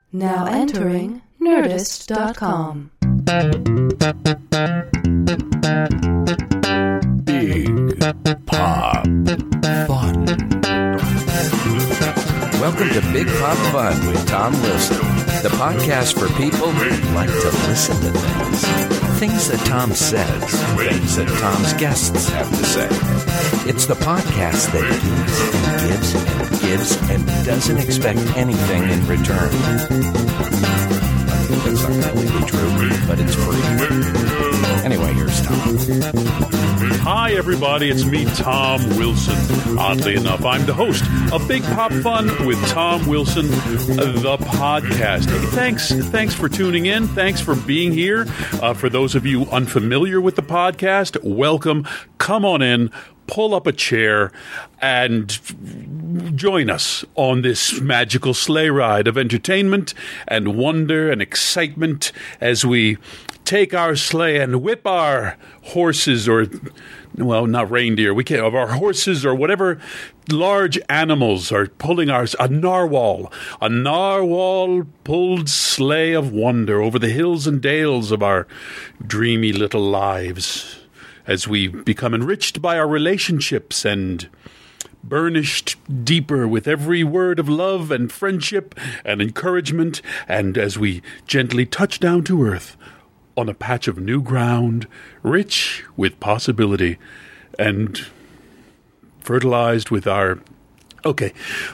Now entering Nerdist.com. Big Pop Fun. Welcome to Big Pop Fun with Tom Wilson, the podcast for people who like to listen to things. Things that Tom says, things that Tom's guests have to say. It's the podcast that gives and gives and gives and doesn't expect anything in return. That's not completely true, but it's free. Anyway, here's Tom. Hi, everybody. It's me, Tom Wilson. Oddly enough, I'm the host of Big Pop Fun with Tom Wilson, the podcast. Hey, thanks for tuning in. Thanks for being here. For those of you unfamiliar with the podcast, welcome. Come on in. Pull up a chair and join us on this magical sleigh ride of entertainment and wonder and excitement as we take our sleigh and whip our horses or, well, not reindeer. We can't have our horses or whatever large animals are pulling a narwhal pulled sleigh of wonder over the hills and dales of our dreamy little lives, as we become enriched by our relationships and burnished deeper with every word of love and friendship and encouragement, and as we gently touch down to earth on a patch of new ground, rich with possibility and fertilized with our... Okay.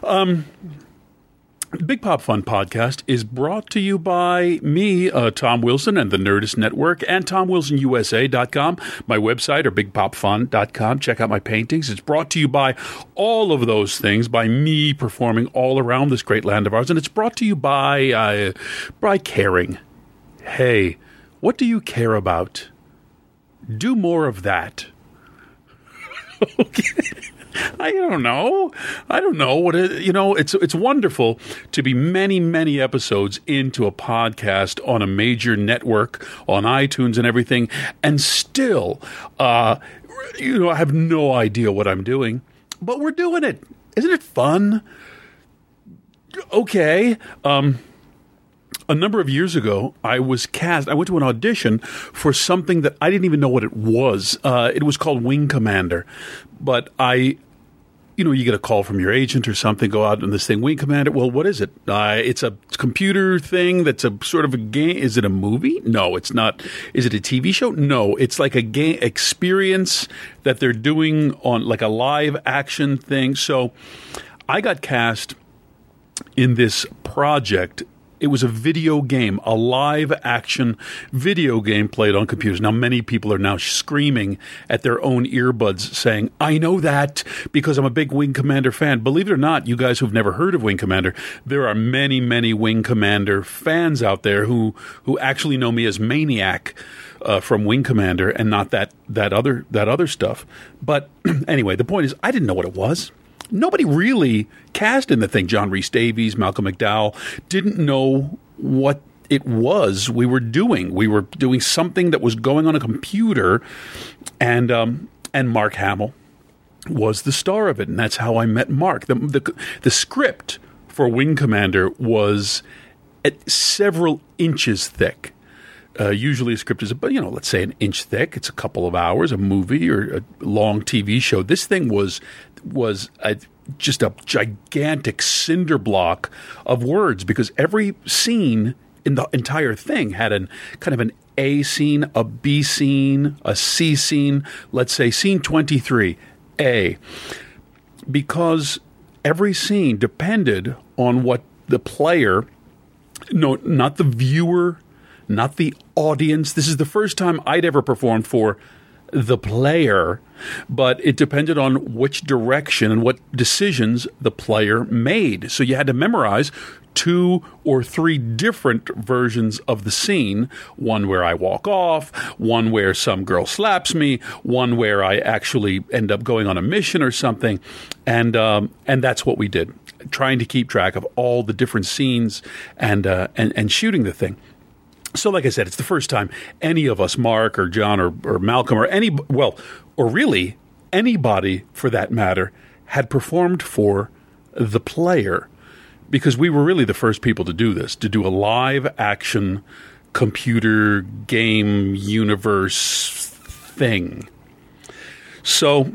Big Pop Fun podcast is brought to you by me, Tom Wilson, and the Nerdist Network, and TomWilsonUSA.com, my website, or BigPopFun.com. Check out my paintings. It's brought to you by all of those things, by me performing all around this great land of ours, and it's brought to you by caring. Hey, what do you care about? Do more of that. Okay. I don't know what it's wonderful to be many episodes into a podcast on a major network on iTunes and everything, and still I have no idea what I'm doing, but we're doing it. Isn't it fun? Okay. A number of years ago, I was cast. I went to an audition for something that I didn't even know what it was. It was called Wing Commander. But you get a call from your agent or something, go out on this thing, Wing Commander. Well, what is it? It's a computer thing that's a sort of a game. Is it a movie? No, it's not. Is it a TV show? No, it's like a game experience that they're doing on like a live action thing. So I got cast in this project. It was a video game, a live-action video game played on computers. Now, many people are now screaming at their own earbuds saying, I know that because I'm a big Wing Commander fan. Believe it or not, you guys who've never heard of Wing Commander, there are many Wing Commander fans out there who actually know me as Maniac from Wing Commander and not that other stuff. But anyway, the point is, I didn't know what it was. Nobody really cast in the thing. John Rhys Davies, Malcolm McDowell didn't know what it was we were doing. We were doing something that was going on a computer, and Mark Hamill was the star of it, and that's how I met Mark. The script for Wing Commander was at several inches thick. Usually a script is about, let's say an inch thick. It's a couple of hours, a movie or a long TV show. This thing was just a gigantic cinder block of words, because every scene in the entire thing had kind of an A scene, a B scene, a C scene. Let's say scene 23, A. Because every scene depended on what the player, no, not the viewer, not the audience. This is the first time I'd ever performed for the player, but it depended on which direction and what decisions the player made. So you had to memorize 2 or 3 different versions of the scene. One where I walk off, one where some girl slaps me, one where I actually end up going on a mission or something. And that's what we did, trying to keep track of all the different scenes and shooting the thing. So like I said, it's the first time any of us, Mark or John or Malcolm or really anybody for that matter, had performed for the player, because we were really the first people to do this, to do a live action computer game universe thing. So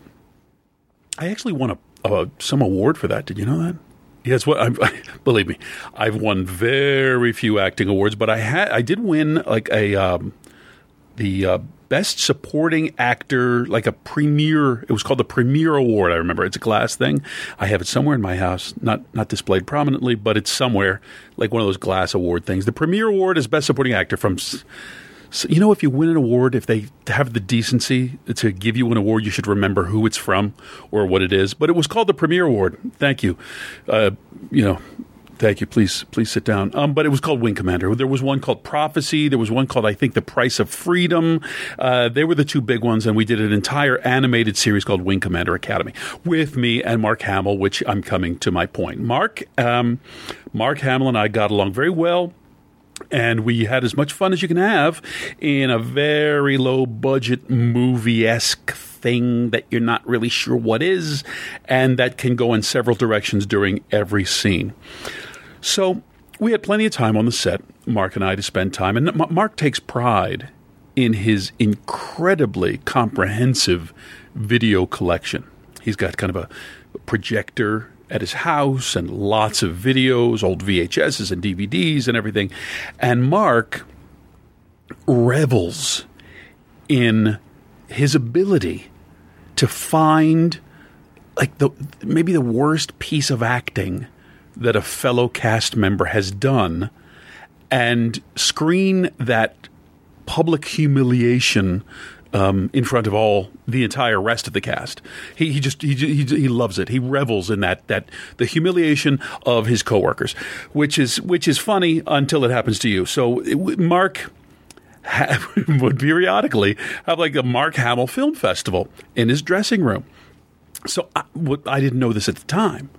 I actually won some award for that. Did you know that? Yes, believe me, I've won very few acting awards, but I did win like the Best Supporting Actor, like a premiere. It was called the Premiere Award. I remember it's a glass thing. I have it somewhere in my house, not displayed prominently, but it's somewhere, like one of those glass award things. The Premiere Award is Best Supporting Actor from. So, you know, if you win an award, if they have the decency to give you an award, you should remember who it's from or what it is. But it was called the Premiere Award. Thank you. Thank you. Please sit down. But it was called Wing Commander. There was one called Prophecy. There was one called, I think, The Price of Freedom. They were the two big ones, and we did an entire animated series called Wing Commander Academy with me and Mark Hamill, which I'm coming to my point. Mark Hamill and I got along very well. And we had as much fun as you can have in a very low-budget movie-esque thing that you're not really sure what is, and that can go in several directions during every scene. So we had plenty of time on the set, Mark and I, to spend time. And Mark takes pride in his incredibly comprehensive video collection. He's got kind of a projector at his house and lots of videos, old VHSs and DVDs and everything. And Mark revels in his ability to find like maybe the worst piece of acting that a fellow cast member has done and screen that public humiliation in front of the entire rest of the cast. He loves it. He revels in that the humiliation of his coworkers, which is funny until it happens to you. So Mark would periodically have like a Mark Hamill Film Festival in his dressing room. So I didn't know this at the time.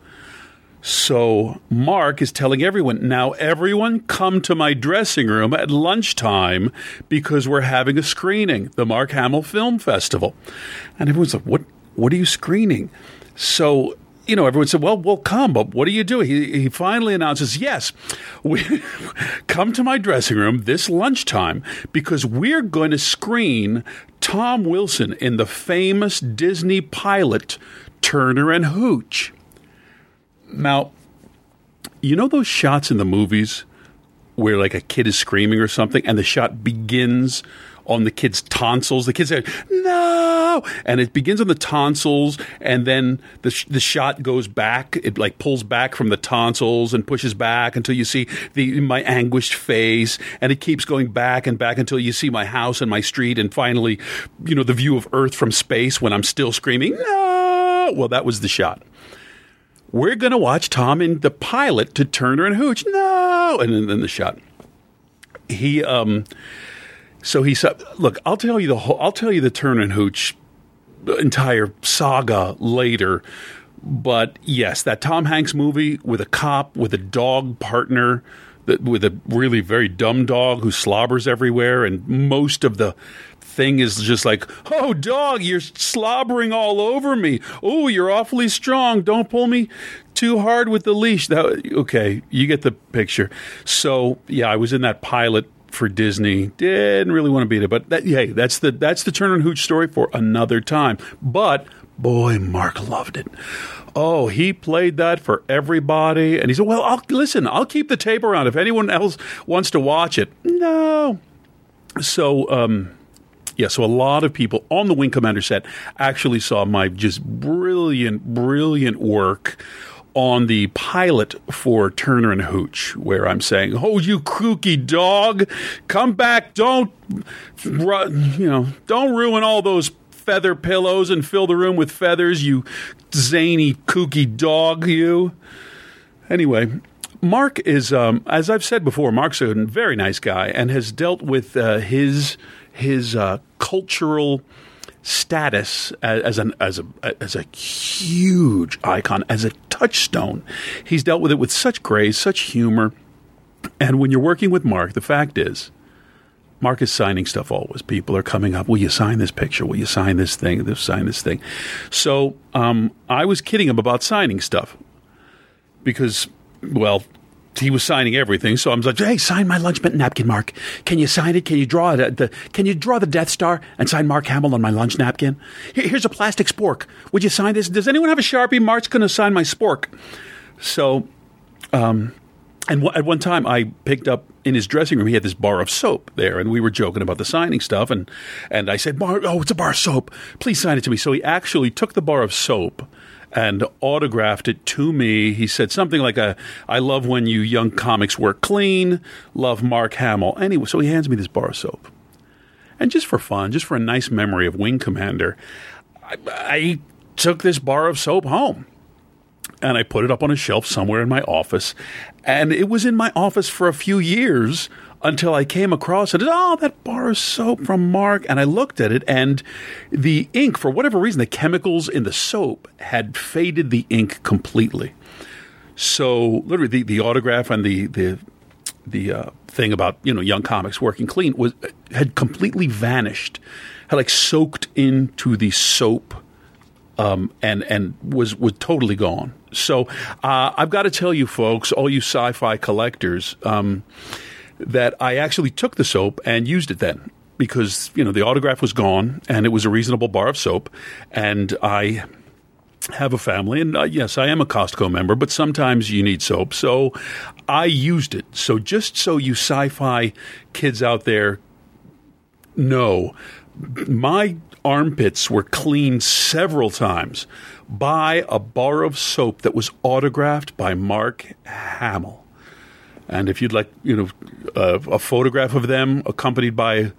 So Mark is telling everyone, now everyone come to my dressing room at lunchtime because we're having a screening, the Mark Hamill Film Festival. And everyone's like, what are you screening? So, everyone said, well, we'll come, but what are you doing? He finally announces, yes, we come to my dressing room this lunchtime because we're going to screen Tom Wilson in the famous Disney pilot, Turner and Hooch. Now, you know those shots in the movies where like a kid is screaming or something and the shot begins on the kid's tonsils? The kid's saying, no! And it begins on the tonsils and then the shot goes back. It like pulls back from the tonsils and pushes back until you see my anguished face. And it keeps going back and back until you see my house and my street and finally, the view of Earth from space when I'm still screaming, no! Well, that was the shot. We're going to watch Tom in the pilot to Turner and Hooch. No! And then the shot. So he said, look, I'll tell you the Turner and Hooch entire saga later. But yes, that Tom Hanks movie with a cop, with a dog partner, with a really very dumb dog who slobbers everywhere, and most of the thing is just like, oh, dog, you're slobbering all over me. Oh, you're awfully strong. Don't pull me too hard with the leash. Okay, you get the picture. So, yeah, I was in that pilot for Disney. Didn't really want to be there. But, that's the Turner and Hooch story for another time. But, boy, Mark loved it. Oh, he played that for everybody. And he said, well, I'll keep the tape around if anyone else wants to watch it. No. So, so a lot of people on the Wing Commander set actually saw my just brilliant work on the pilot for Turner and Hooch, where I'm saying, oh, you kooky dog, come back, don't ruin all those feather pillows and fill the room with feathers, you zany, kooky dog, you. Anyway, Mark is, as I've said before, Mark's a very nice guy and has dealt with his cultural status as a huge icon, as a touchstone. He's dealt with it with such grace, such humor. And when you're working with Mark, the fact is, Mark is signing stuff always. People are coming up, will you sign this picture? Will you sign this thing? Sign this thing. So I was kidding him about signing stuff because well, he was signing everything, so I was like, "Hey, sign my lunch napkin, Mark. Can you sign it? Can you draw Can you draw the Death Star and sign Mark Hamill on my lunch napkin? Here's a plastic spork. Would you sign this? Does anyone have a Sharpie? Mark's going to sign my spork." So, and at one time, I picked up in his dressing room. He had this bar of soap there, and we were joking about the signing stuff. And I said, "Mark, oh, it's a bar of soap. Please sign it to me." So he actually took the bar of soap and autographed it to me. He said something like, "I love when you young comics work clean. Love, Mark Hamill." Anyway, so he hands me this bar of soap. And just for fun, just for a nice memory of Wing Commander, I took this bar of soap home. And I put it up on a shelf somewhere in my office. And it was in my office for a few years until I came across it. Oh, that bar of soap from Mark. And I looked at it, and the ink, for whatever reason, the chemicals in the soap had faded the ink completely. So literally the autograph and the thing about, young comics working clean had completely vanished, had like soaked into the soap, and was totally gone. So I've got to tell you folks, all you sci-fi collectors, that I actually took the soap and used it then, because the autograph was gone and it was a reasonable bar of soap, and I have a family, and yes, I am a Costco member, but sometimes you need soap, so I used it. So just so you sci-fi kids out there know, my armpits were cleaned several times by a bar of soap that was autographed by Mark Hamill. And if you'd like, a photograph of them accompanied by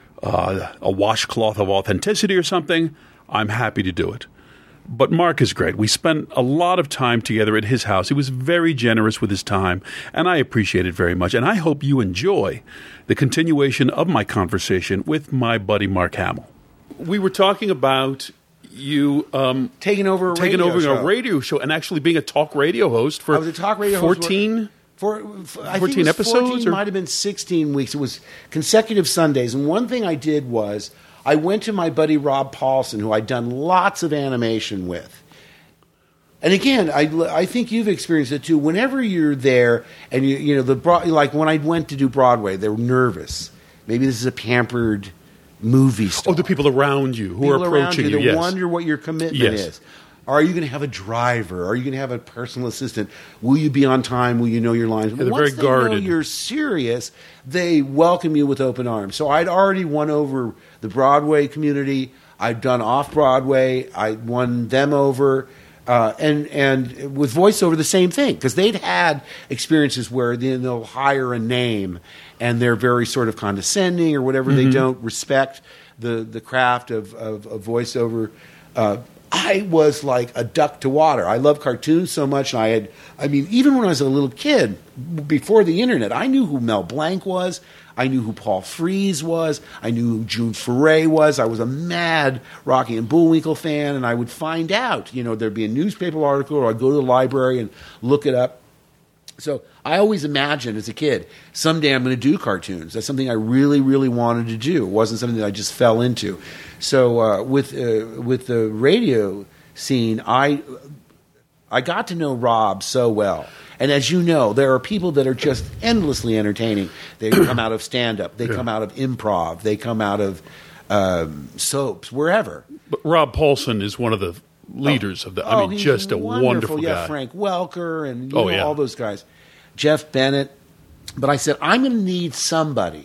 a washcloth of authenticity or something, I'm happy to do it. But Mark is great. We spent a lot of time together at his house. He was very generous with his time, and I appreciate it very much. And I hope you enjoy the continuation of my conversation with my buddy Mark Hamill. We were talking about you taking over a radio show and actually being a talk radio host for 14 episodes? It might have been 16 weeks. It was consecutive Sundays. And one thing I did was I went to my buddy Rob Paulson, who I'd done lots of animation with. And again, I think you've experienced it too. Whenever you're there and like when I went to do Broadway, they were nervous. Maybe this is a pampered movie star. Oh, the people around you who are approaching you. They wonder what your commitment is. Are you going to have a driver? Are you going to have a personal assistant? Will you be on time? Will you know your lines? Yeah, they're very guarded. Once they know you're serious, they welcome you with open arms. So I'd already won over the Broadway community. I'd done off-Broadway. I won them over. And with voiceover, the same thing, because they'd had experiences where they'll hire a name and they're very sort of condescending or whatever. Mm-hmm. They don't respect the craft of voiceover. I was like a duck to water. I love cartoons so much. Even when I was a little kid, before the internet, I knew who Mel Blanc was. I knew who Paul Frees was. I knew who June Foray was. I was a mad Rocky and Bullwinkle fan, and I would find out. There'd be a newspaper article, or I'd go to the library and look it up. So I always imagined as a kid, someday I'm going to do cartoons. That's something I really, really wanted to do. It wasn't something that I just fell into. So with the radio scene, I got to know Rob so well. And as you know, there are people that are just endlessly entertaining. They come out of stand-up. They come out of improv. They come out of soaps, wherever. But Rob Paulson is one of the leaders of that. Just a wonderful guy. Yeah, Frank Welker and all those guys. Jeff Bennett. But I said, I'm going to need somebody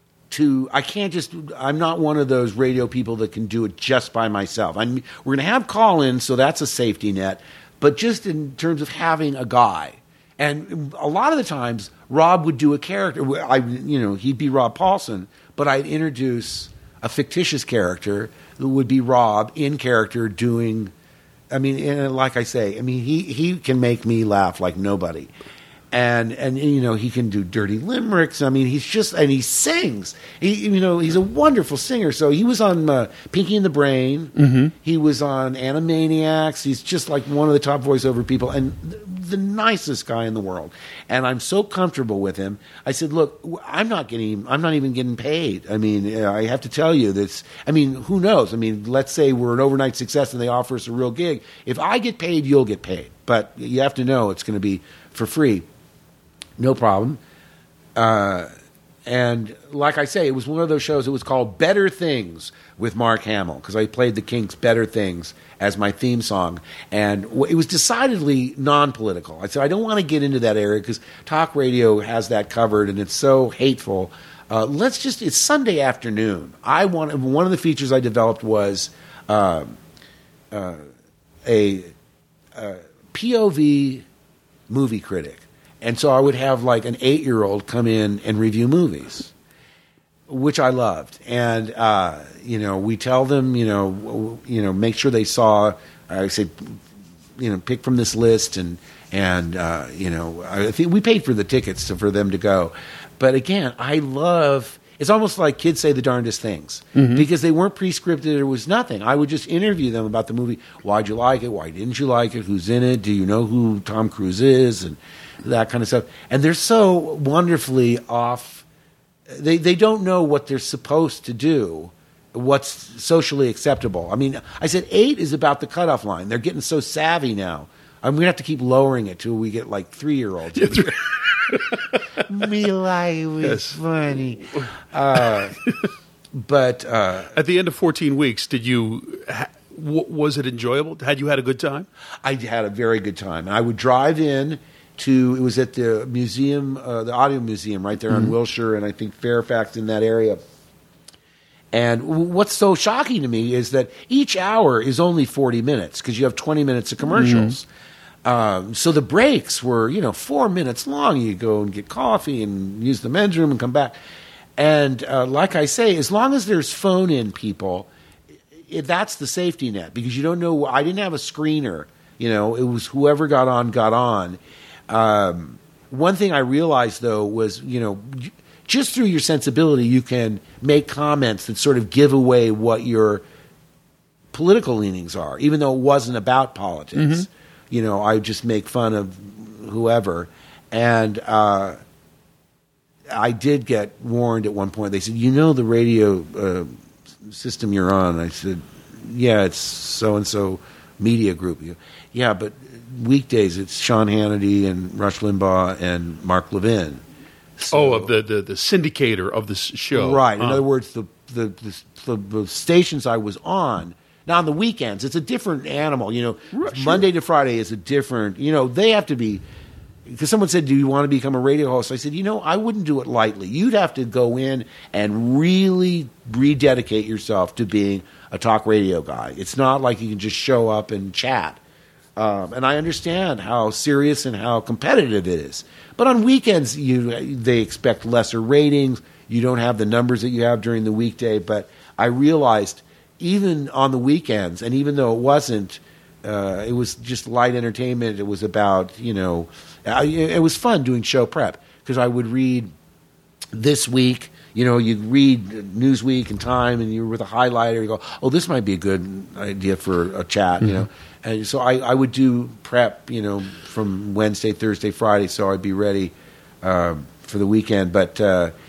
I'm not one of those radio people that can do it just by myself. We're going to have call-ins, so that's a safety net. But just in terms of having a guy. And a lot of the times, Rob would do a character. He'd be Rob Paulson, but I'd introduce a fictitious character who would be Rob in character doing. Like I say, he can make me laugh like nobody, and he can do dirty limericks. He sings. He's a wonderful singer. So he was on Pinky and the Brain. Mm-hmm. He was on Animaniacs. He's just like one of the top voiceover people. And the nicest guy in the world, and I'm so comfortable with him. I said, look, I'm not even getting paid. I mean, I have to tell you this. I mean, who knows? I mean, let's say we're an overnight success and they offer us a real gig. If I get paid, you'll get paid, but you have to know it's going to be for free. No problem. And like I say, it was one of those shows. It was called Better Things with Mark Hamill, because I played the Kinks' Better Things as my theme song. And it was decidedly non-political. I said, I don't want to get into that area because talk radio has that covered and it's so hateful. It's Sunday afternoon. One of the features I developed was a POV movie critic. And so I would have like an 8-year-old come in and review movies, which I loved. And, we tell them, make sure they saw, I say, pick from this list. And I think we paid for the tickets for them to go. But again, it's almost like kids say the darndest things because they weren't pre-scripted. There was nothing. I would just interview them about the movie. Why'd you like it? Why didn't you like it? Who's in it? Do you know who Tom Cruise is? And that kind of stuff. And they're so wonderfully off. They don't know what they're supposed to do, what's socially acceptable. I mean, I said 8 is about the cutoff line. They're getting so savvy now. I'm going to have to keep lowering it till we get like 3-year-olds. Me like it was funny. But at the end of 14 weeks, did you... was it enjoyable? Had you had a good time? I had a very good time. I would drive in it was at the museum, the audio museum right there on Wilshire and I think Fairfax in that area. And what's so shocking to me is that each hour is only 40 minutes because you have 20 minutes of commercials. So the breaks were, 4 minutes long. You go and get coffee and use the men's room and come back. And like I say, as long as there's phone-in people, that's the safety net because you don't know. I didn't have a screener. It was whoever got on. One thing I realized, though, was, just through your sensibility, you can make comments that sort of give away what your political leanings are, even though it wasn't about politics. I would just make fun of whoever. And I did get warned at one point. They said, the radio system you're on? I said, yeah, it's so-and-so media group. Yeah, but weekdays it's Sean Hannity and Rush Limbaugh and Mark Levin. So, of the syndicator of the show. Right. In other words, the stations I was on. Now, on the weekends, it's a different animal. Monday to Friday is a different, they have to be, because someone said, do you want to become a radio host? I said, I wouldn't do it lightly. You'd have to go in and really rededicate yourself to being a talk radio guy. It's not like you can just show up and chat. And I understand how serious and how competitive it is. But on weekends, they expect lesser ratings. You don't have the numbers that you have during the weekday. But I realized even on the weekends, and even though it wasn't, it was just light entertainment. It was about, it was fun doing show prep because I would read This Week. You'd read Newsweek and Time, and you were with a highlighter. You go, oh, this might be a good idea for a chat, And so I would do prep, from Wednesday, Thursday, Friday, so I'd be ready for the weekend. But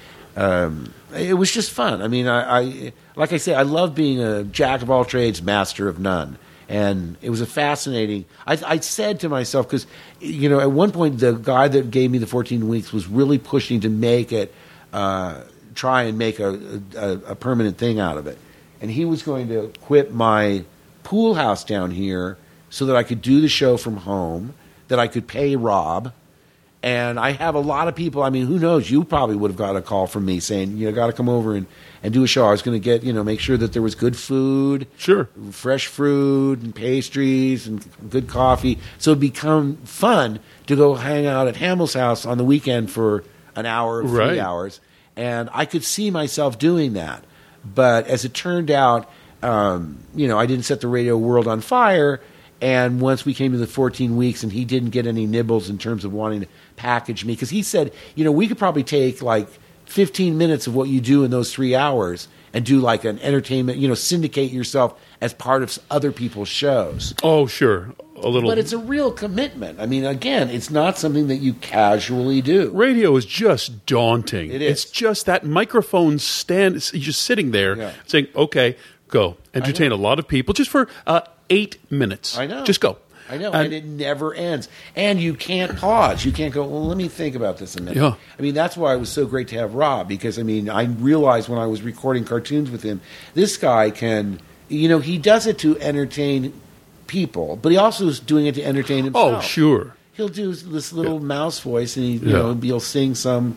it was just fun. I mean, I like I say, I love being a jack of all trades, master of none. And it was a fascinating. I said to myself, because at one point the guy that gave me the 14 weeks was really pushing to make it. Try and make a permanent thing out of it. And he was going to quit my pool house down here so that I could do the show from home, that I could pay Rob. And I have a lot of people, I mean, who knows, you probably would have got a call from me saying, got to come over and do a show. I was going to get, make sure that there was good food. Sure. Fresh fruit and pastries and good coffee. So it'd become fun to go hang out at Hamill's house on the weekend for an hour or 3 hours. And I could see myself doing that. But as it turned out, I didn't set the radio world on fire. And once we came to the 14 weeks and he didn't get any nibbles in terms of wanting to package me, because he said, we could probably take like 15 minutes of what you do in those 3 hours and do like an entertainment, syndicate yourself as part of other people's shows. Oh, sure. A little. But it's a real commitment. I mean, again, it's not something that you casually do. Radio is just daunting. It is. It's just that microphone stand. You're just sitting there saying, okay, go. Entertain a lot of people just for 8 minutes. I know. Just go. I know, and it never ends. And you can't pause. You can't go, well, let me think about this a minute. Yeah. I mean, that's why it was so great to have Rob, because, I mean, I realized when I was recording cartoons with him, this guy can, he does it to entertain people, but he also is doing it to entertain himself. Oh, sure. He'll do this little mouse voice, and he'll sing some,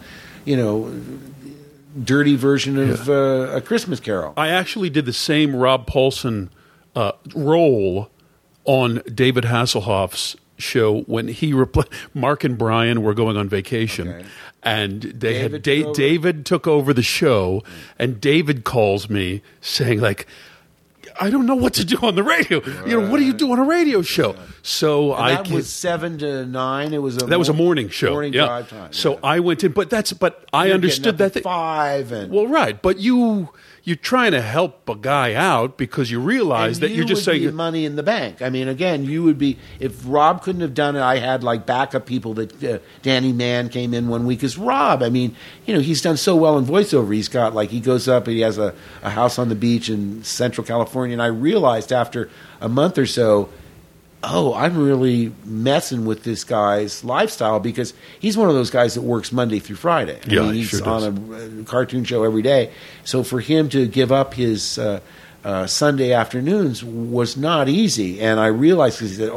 dirty version of A Christmas Carol. I actually did the same Rob Paulson role on David Hasselhoff's show when he Mark and Brian were going on vacation, and David took over the show, and David calls me saying, like, I don't know what to do on the radio. Right. What do you do on a radio show? So that was 7 to 9. It was a morning show. Morning drive time. So I went in, but I understood that 5 and right, but you're trying to help a guy out because you realize that you're just saying money in the bank. I mean, again, you would be, if Rob couldn't have done it, I had like backup people that Danny Mann came in one week as Rob. I mean, he's done so well in voiceover. He's got he goes up and he has a house on the beach in Central California. And I realized after a month or so, I'm really messing with this guy's lifestyle because he's one of those guys that works Monday through Friday. He's sure on a cartoon show every day. So for him to give up his Sunday afternoons was not easy. And I realized because he said,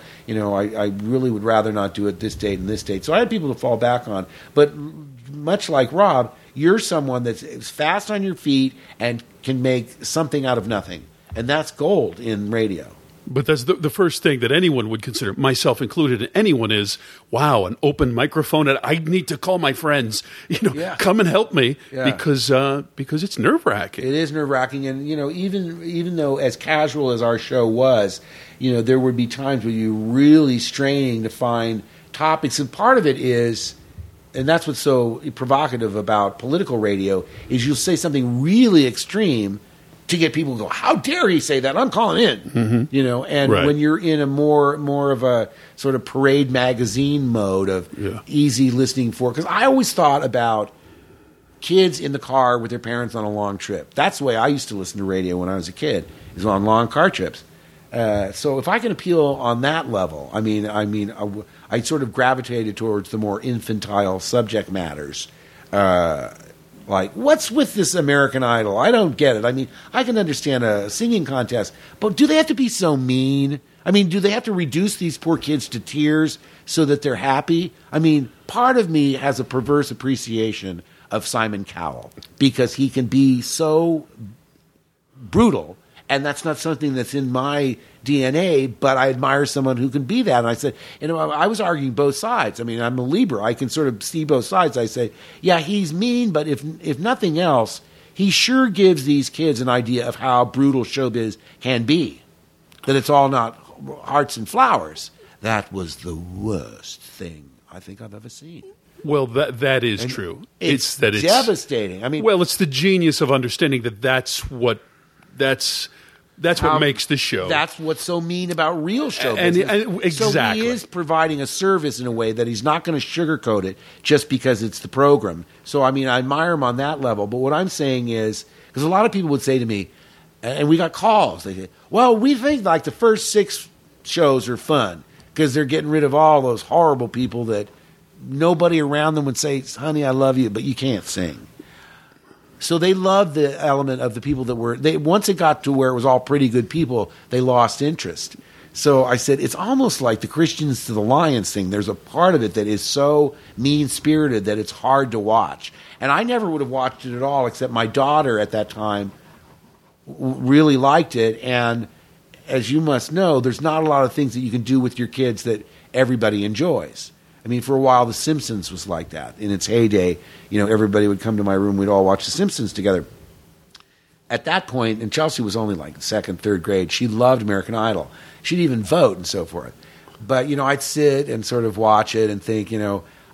I really would rather not do it this date and this date. So I had people to fall back on. But much like Rob, you're someone that's fast on your feet and can make something out of nothing. And that's gold in radio. But that's the first thing that anyone would consider, myself included, and anyone is, wow, an open microphone, and I need to call my friends, come and help me, because it's nerve-wracking. It is nerve-wracking, and, even though as casual as our show was, there would be times where you're really straining to find topics, and part of it is, and that's what's so provocative about political radio, is you'll say something really extreme to get people to go, how dare he say that? I'm calling in. Mm-hmm. And when you're in a more of a sort of parade magazine mode of easy listening for, because I always thought about kids in the car with their parents on a long trip. That's the way I used to listen to radio when I was a kid, is on long car trips. So if I can appeal on that level, I sort of gravitated towards the more infantile subject matters. Like, what's with this American Idol? I don't get it. I mean, I can understand a singing contest, but do they have to be so mean? I mean, do they have to reduce these poor kids to tears so that they're happy? I mean, part of me has a perverse appreciation of Simon Cowell because he can be so brutal, and that's not something that's in my DNA, but I admire someone who can be that. And I said, I was arguing both sides. I mean, I'm a Libra. I can sort of see both sides. I say, yeah, he's mean, but if nothing else, he sure gives these kids an idea of how brutal showbiz can be. That it's all not hearts and flowers. That was the worst thing I think I've ever seen. Well, that is true. It's devastating. I mean, well, it's the genius of understanding that's what makes the show. That's what's so mean about real show and business. Exactly. So he is providing a service in a way that he's not going to sugarcoat it just because it's the program. So, I mean, I admire him on that level. But what I'm saying is, because a lot of people would say to me, and we got calls, they say, well, we think like the first 6 shows are fun because they're getting rid of all those horrible people that nobody around them would say, honey, I love you, but you can't sing. So they loved the element of the people that were, once it got to where it was all pretty good people, they lost interest. So I said, it's almost like the Christians to the Lions thing. There's a part of it that is so mean-spirited that it's hard to watch. And I never would have watched it at all, except my daughter at that time really liked it. And as you must know, there's not a lot of things that you can do with your kids that everybody enjoys. I mean, for a while, The Simpsons was like that. In its heyday, everybody would come to my room. We'd all watch The Simpsons together. At that point, and Chelsea was only like 2nd, 3rd grade, she loved American Idol. She'd even vote and so forth. But, I'd sit and sort of watch it and think,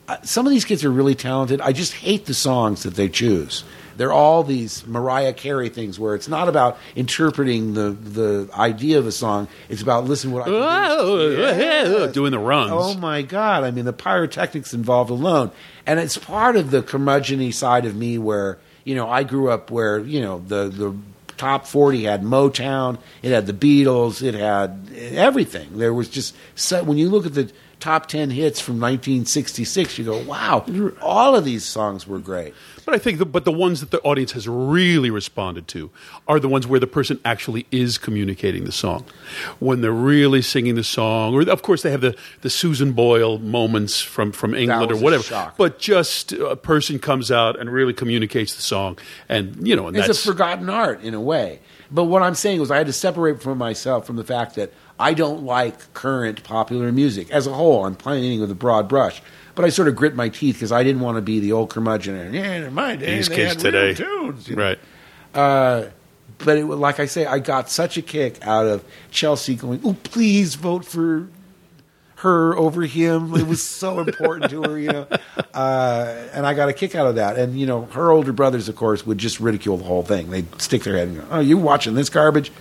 some of these kids are really talented. I just hate the songs that they choose. They're all these Mariah Carey things where it's not about interpreting the idea of a song. It's about listen what I can do. Doing the runs. Oh my God! I mean, the pyrotechnics involved alone, and it's part of the curmudgeon-y side of me where I grew up where the top 40 had Motown, it had the Beatles, it had everything. There was just when you look at the top 10 hits from 1966, you go, wow, all of these songs were great. But I think the ones that the audience has really responded to are the ones where the person actually is communicating the song. When they're really singing the song, or of course they have the Susan Boyle moments from England or whatever. Shock. But just a person comes out and really communicates the song, and and it's that's a forgotten art in a way. But what I'm saying was I had to separate from myself from the fact that I don't like current popular music as a whole. I'm painting with a broad brush. But I sort of grit my teeth because I didn't want to be the old curmudgeon. And, in my day, these they kids had today, real tunes, right? But like I say, I got such a kick out of Chelsea going, "Oh, please vote for her over him." It was so important to her, and I got a kick out of that. And her older brothers, of course, would just ridicule the whole thing. They'd stick their head and go, "Oh, you watching this garbage?"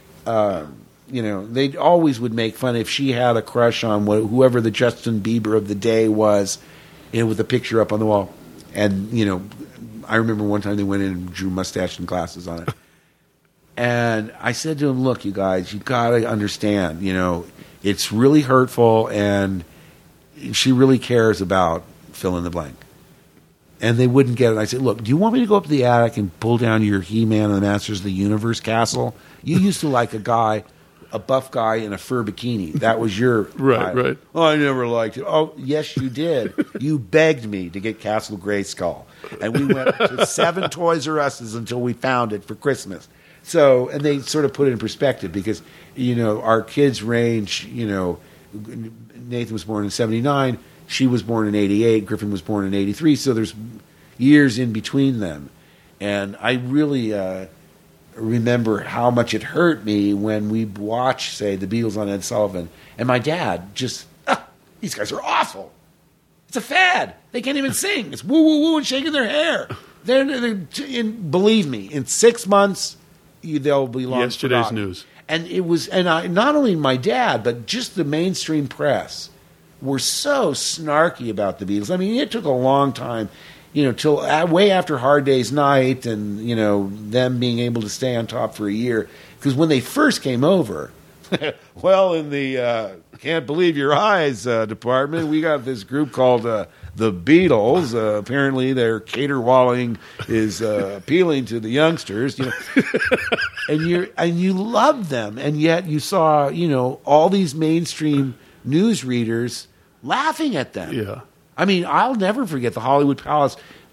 They always would make fun if she had a crush on whoever the Justin Bieber of the day was, with a picture up on the wall. And, I remember one time they went in and drew mustache and glasses on it. And I said to them, look, you guys, you got to understand, it's really hurtful and she really cares about fill in the blank. And they wouldn't get it. I said, look, do you want me to go up to the attic and pull down your He-Man and the Masters of the Universe castle? You used to like a buff guy in a fur bikini. That was your right. Oh, I never liked it. Oh, yes, you did. You begged me to get Castle Grayskull, and we went to 7 Toys R Us's until we found it for Christmas. So, and they sort of put it in perspective because our kids range. Nathan was born in '79. She was born in '88. Griffin was born in '83. So there's years in between them, and I really. Remember how much it hurt me when we watched, say, the Beatles on Ed Sullivan, and my dad just, these guys are awful. It's a fad. They can't even sing. It's woo woo woo and shaking their hair. Believe me, in 6 months, they'll be long Yesterday's forgotten. news. And it was, not only my dad, but just the mainstream press were so snarky about the Beatles. I mean, it took a long time. Till way after Hard Day's Night and, them being able to stay on top for a year. Because when they first came over, well, in the Can't Believe Your Eyes department, we got this group called the Beatles. Apparently their caterwauling is appealing to the youngsters. And you loved them. And yet you saw, all these mainstream newsreaders laughing at them. Yeah. I mean, I'll never forget the Hollywood Palace.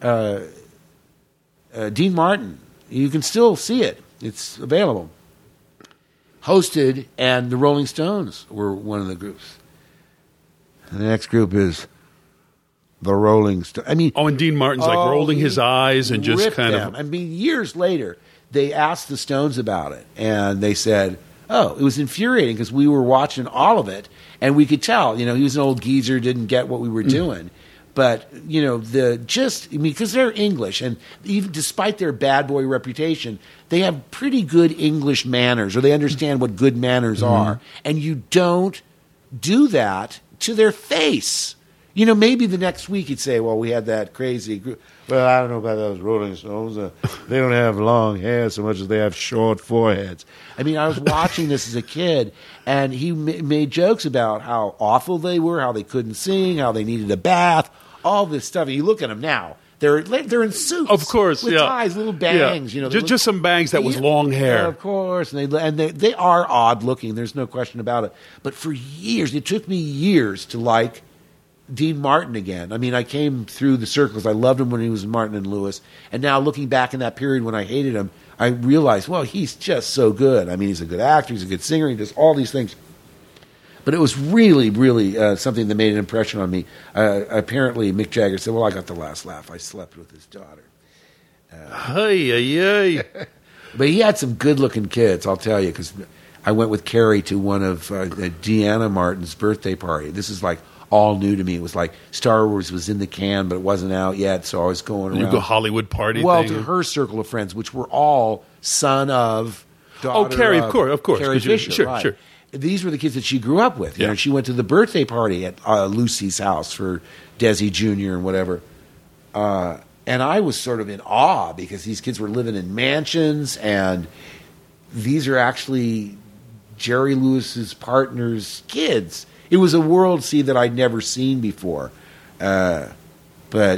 Dean Martin, you can still see it. It's available. Hosted, and the Rolling Stones were one of the groups. And the next group is the Rolling Stones. I mean, and Dean Martin's like rolling his eyes and just kind of. I mean, years later, they asked the Stones about it, and they said, "Oh, it was infuriating because we were watching all of it." And we could tell, he was an old geezer, didn't get what we were doing. But, because they're English, and even despite their bad boy reputation, they have pretty good English manners, or they understand what good manners are. And you don't do that to their face. Maybe the next week you'd say, well, we had that crazy group. Well, I don't know about those Rolling Stones. They don't have long hair so much as they have short foreheads. I mean, I was watching this as a kid, and he made jokes about how awful they were, how they couldn't sing, how they needed a bath, all this stuff. And you look at them now. They're in suits, of course, with ties, little bangs. Yeah. Just some bangs that was long hair, yeah, of course. And they are odd looking. There's no question about it. But for years, it took me years to like Dean Martin again. I mean, I came through the circles. I loved him when he was in Martin and Lewis. And now looking back in that period when I hated him, I realized, well, he's just so good. I mean, he's a good actor. He's a good singer. He does all these things. But it was really, really something that made an impression on me. Apparently, Mick Jagger said, well, I got the last laugh. I slept with his daughter. Hey. But he had some good-looking kids, I'll tell you, because I went with Carrie to one of Deanna Martin's birthday party. This is like all new to me. It was like Star Wars was in the can, but it wasn't out yet, so I was going around. You go Hollywood party Well, thing? to her circle of friends, which were all son of, daughter Carrie, of course. Carrie 'cause you- Fisher, sure, right. sure. These were the kids that she grew up with. You know, she went to the birthday party at Lucy's house for Desi Jr. and whatever. And I was sort of in awe because these kids were living in mansions, and these are actually Jerry Lewis's partner's kids. It was a world, that I'd never seen before. But,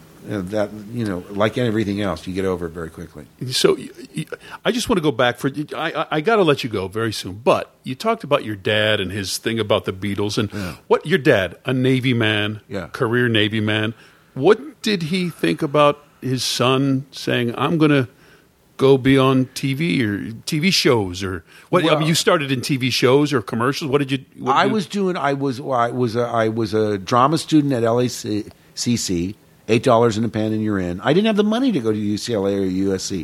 like everything else, you get over it very quickly. So I just want to go back I got to let you go very soon. But you talked about your dad and his thing about the Beatles. And what your dad, a Navy man, career Navy man, what did he think about his son saying, I'm going to go be on TV or TV shows or what? Well, I mean, you started in TV shows or commercials. What did you? I was a drama student at LACC. $8 in a pen and you're in. I didn't have the money to go to UCLA or USC,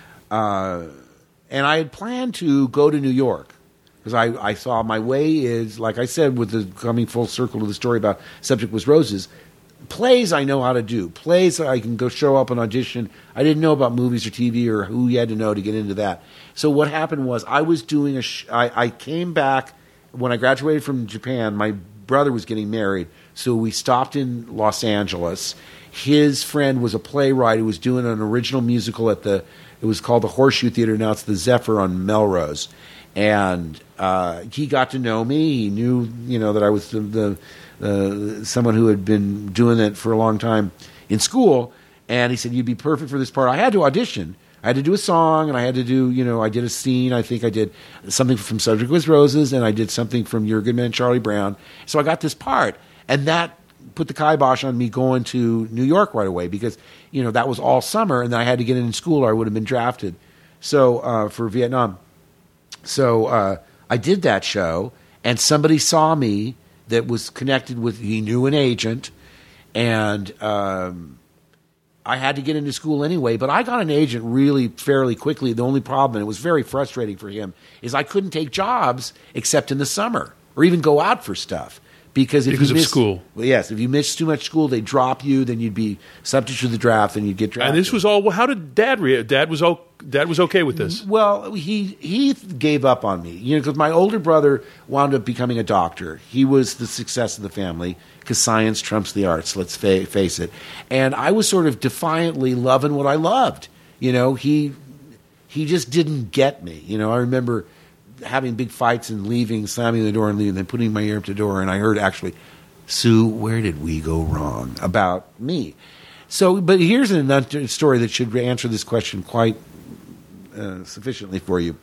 and I had planned to go to New York because I saw my way is, like I said, with the coming full circle to the story about Subject Was Roses. Plays I know how to do. Plays I can go show up and audition. I didn't know about movies or TV or who you had to know to get into that. So what happened was I was doing I came back when I graduated from Japan. My brother was getting married, so we stopped in Los Angeles. His friend was a playwright who was doing an original musical it was called the Horseshoe Theater. Now it's the Zephyr on Melrose. And he got to know me. He knew, that I was someone who had been doing it for a long time in school, and he said, you'd be perfect for this part. I had to audition. I had to do a song, and I had to do, I did a scene. I think I did something from Subject Was Roses, and I did something from You're a Good Man, Charlie Brown. So I got this part, and that put the kibosh on me going to New York right away because, that was all summer, and then I had to get in school or I would have been drafted for Vietnam. So I did that show, and somebody saw me that was connected with, he knew an agent, and I had to get into school anyway, but I got an agent really fairly quickly. The only problem, and it was very frustrating for him, is I couldn't take jobs except in the summer or even go out for stuff. Because of school. Well, yes, if you missed too much school, they'd drop you, then you'd be subject to the draft, and you'd get drafted. And this was all, well, how did Dad react? Dad was okay with this? Well, he gave up on me, because my older brother wound up becoming a doctor. He was the success of the family because science trumps the arts, let's face it. And I was sort of defiantly loving what I loved. He just didn't get me. I remember having big fights and leaving, slamming the door and leaving, then putting my ear up to the door, and I heard actually, Sue, where did we go wrong about me? So, but here's another story that should answer this question quite sufficiently for you.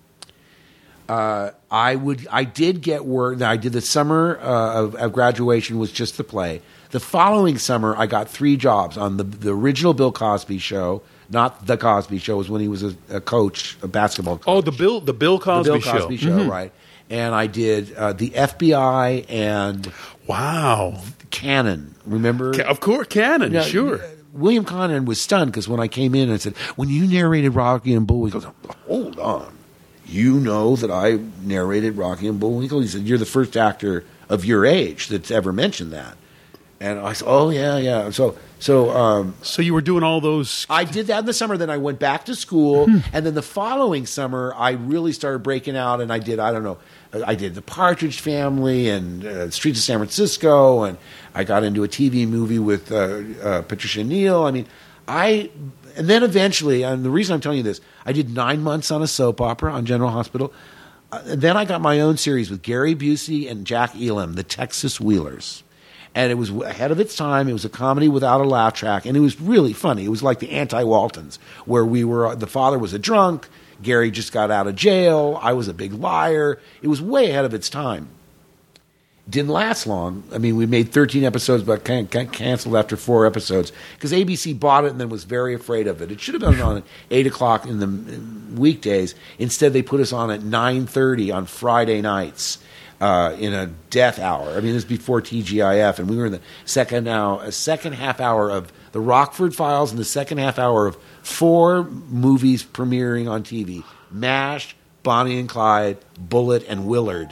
I did get word that I did the summer of graduation was just the play. The following summer, I got 3 jobs on the original Bill Cosby show. Not the Cosby Show, was when he was a coach, a basketball coach. Oh, the Bill Cosby Show. The Bill Cosby Show, right. And I did the FBI and Cannon, remember? Of course, Cannon, sure. William Connon was stunned because when I came in and said, when you narrated Rocky and Bullwinkle, he goes, hold on. You know that I narrated Rocky and Bullwinkle? He said, you're the first actor of your age that's ever mentioned that. And I said, oh, yeah. So you were doing all those... I did that in the summer. Then I went back to school. And then the following summer, I really started breaking out. And I did, I did The Partridge Family and Streets of San Francisco. And I got into a TV movie with Patricia Neal. And then eventually, and the reason I'm telling you this, I did 9 months on a soap opera on General Hospital. Then I got my own series with Gary Busey and Jack Elam, The Texas Wheelers. And it was ahead of its time. It was a comedy without a laugh track, and it was really funny. It was like the anti-Waltons, where the father was a drunk, Gary just got out of jail, I was a big liar. It was way ahead of its time. Didn't last long. I mean, we made 13 episodes, but canceled after 4 episodes because ABC bought it and then was very afraid of it. It should have been on at 8 o'clock in the weekdays. Instead, they put us on at 9:30 on Friday nights. In a death hour. I mean, this was before TGIF, and we were in the second half hour of the Rockford Files and the second half hour of 4 movies premiering on TV. MASH, Bonnie and Clyde, Bullitt, and Willard.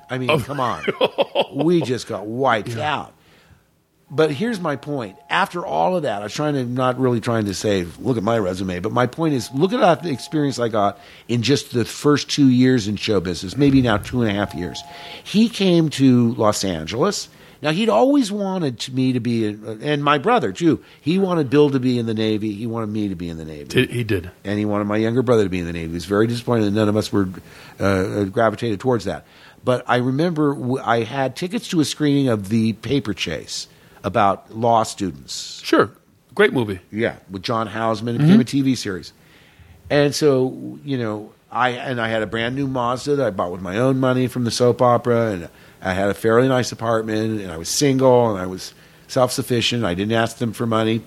I mean, come on. We just got wiped out. But here's my point. After all of that, I was not really trying to say, look at my resume, but my point is, look at the experience I got in just the first 2 years in show business, maybe now 2.5 years. He came to Los Angeles. Now, he'd always wanted me to be, and my brother, too. He wanted Bill to be in the Navy. He wanted me to be in the Navy. He did. And he wanted my younger brother to be in the Navy. He was very disappointed that none of us were gravitated towards that. But I remember I had tickets to a screening of The Paper Chase about law students. Sure. Great movie. Yeah, with John Houseman. It became a TV series. And so, I had a brand new Mazda that I bought with my own money from the soap opera, and I had a fairly nice apartment, and I was single, and I was self-sufficient. I didn't ask them for money.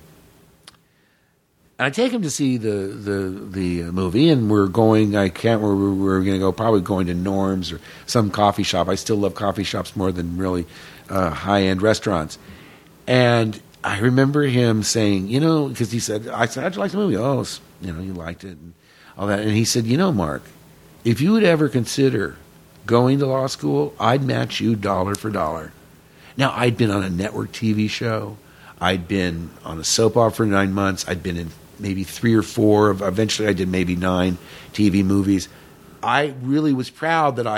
And I take him to see the movie, and we're going, I can't remember, we're going to go, probably going to Norm's or some coffee shop. I still love coffee shops more than really high-end restaurants. And I remember him saying, because I said, how'd you like the movie? Oh, you liked it and all that. And he said, Mark, if you would ever consider going to law school, I'd match you dollar for dollar. Now, I'd been on a network TV show. I'd been on a soap opera for 9 months. I'd been in maybe 3 or 4. Eventually, I did maybe 9 TV movies. I really was proud that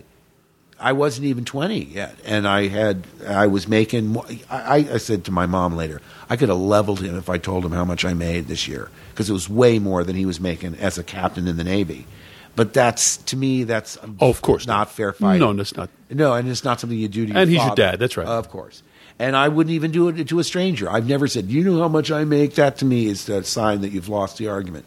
I wasn't even 20 yet, and I was making. I said to my mom later, I could have leveled him if I told him how much I made this year, because it was way more than he was making as a captain in the Navy. But to me, that's of course not fair fighting. No, that's not. No, and it's not something you do to your And he's father. your dad. That's right. Of course. And I wouldn't even do it to a stranger. I've never said, you know how much I make? That to me is a sign that you've lost the argument.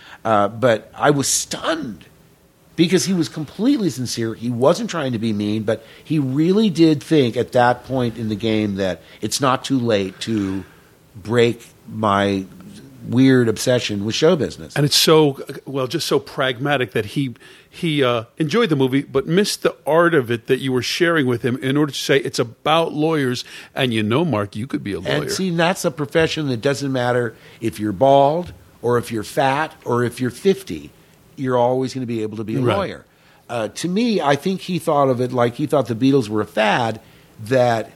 But I was stunned. Because he was completely sincere. He wasn't trying to be mean, but he really did think at that point in the game that it's not too late to break my weird obsession with show business. And it's just so pragmatic that he enjoyed the movie, but missed the art of it that you were sharing with him in order to say it's about lawyers. And Mark, you could be a lawyer. And see, that's a profession that doesn't matter if you're bald or if you're fat or if you're 50. You're always going to be able to be a lawyer. To me, I think he thought of it like he thought the Beatles were a fad, that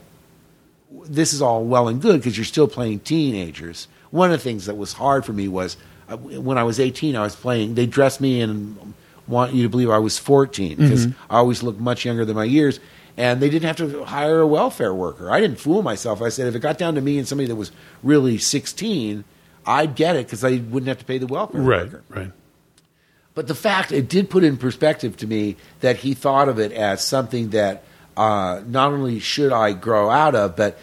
this is all well and good because you're still playing teenagers. One of the things that was hard for me was when I was 18, I was playing, they dressed me in and want you to believe I was 14 because I always looked much younger than my years. And they didn't have to hire a welfare worker. I didn't fool myself. I said, if it got down to me and somebody that was really 16, I'd get it because I wouldn't have to pay the welfare worker. Right. But the fact, it did put in perspective to me that he thought of it as something that not only should I grow out of, but,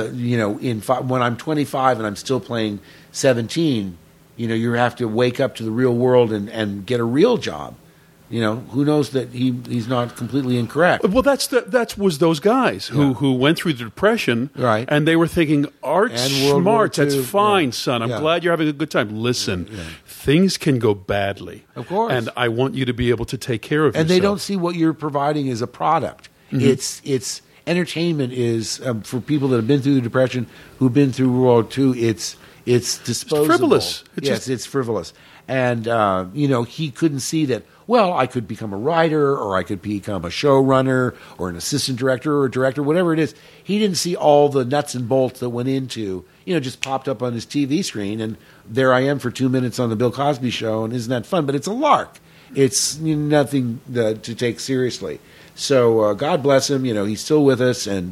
when I'm 25 and I'm still playing 17, you have to wake up to the real world and get a real job. Who knows that he's not completely incorrect. Well, that was those guys who went through the Depression, right? And they were thinking, art's smart, that's fine, son. I'm glad you're having a good time. Listen, things can go badly. Of course. And I want you to be able to take care of yourself. And they don't see what you're providing as a product. It's entertainment is, for people that have been through the Depression, who've been through World War II, it's disposable. It's frivolous. It's frivolous. And, he couldn't see that, well, I could become a writer or I could become a showrunner or an assistant director or a director, whatever it is. He didn't see all the nuts and bolts that went into, just popped up on his TV screen. And there I am for 2 minutes on the Bill Cosby Show. And isn't that fun? But it's a lark. It's nothing to take seriously. So God bless him. He's still with us and,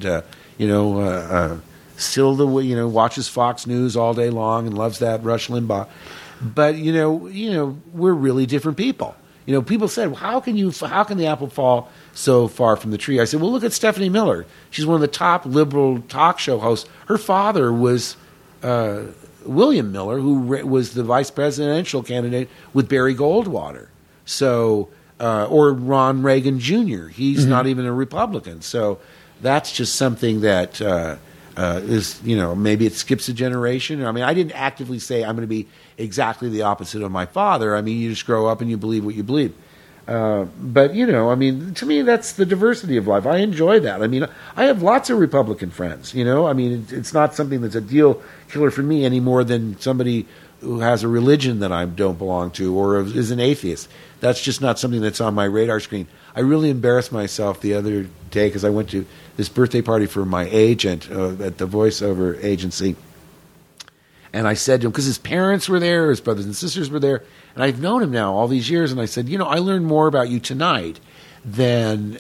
still watches Fox News all day long and loves that Rush Limbaugh. But, we're really different people. People said, well, how can the apple fall so far from the tree? I said, well, look at Stephanie Miller. She's one of the top liberal talk show hosts. Her father was William Miller, who was the vice presidential candidate with Barry Goldwater. So, or Ron Reagan Jr. He's not even a Republican. So that's just something that is, maybe it skips a generation. I mean, I didn't actively say I'm going to be exactly the opposite of my father. I mean, you just grow up and you believe what you believe. But, I mean, to me, that's the diversity of life. I enjoy that. I mean, I have lots of Republican friends, I mean, it's not something that's a deal killer for me any more than somebody who has a religion that I don't belong to or is an atheist. That's just not something that's on my radar screen. I really embarrassed myself the other day because I went to this birthday party for my agent at the voiceover agency. And I said to him, because his parents were there, his brothers and sisters were there, and I've known him now all these years, and I said, I learned more about you tonight than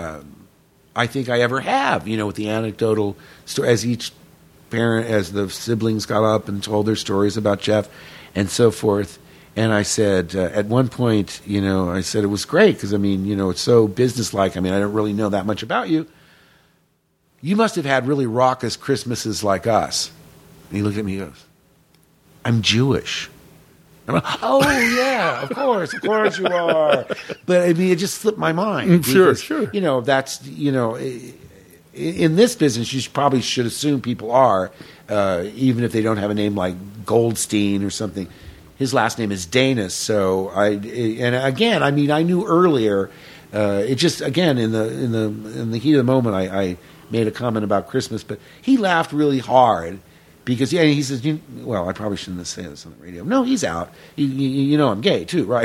I think I ever have, with the anecdotal story, as each parent, as the siblings got up and told their stories about Jeff and so forth. And I said, at one point, I said it was great because, I mean, it's so businesslike. I mean, I don't really know that much about you. You must have had really raucous Christmases like us. And he looked at me and goes, I'm Jewish. I'm like, oh, yeah, of course you are. But, I mean, it just slipped my mind. Sure. That's, in this business, you probably should assume people are, even if they don't have a name like Goldstein or something. His last name is Danis, so and again, I mean, I knew earlier. It just again in the heat of the moment, I made a comment about Christmas, but he laughed really hard because he says, well, I probably shouldn't say this on the radio. No, he's out. I'm gay too, right?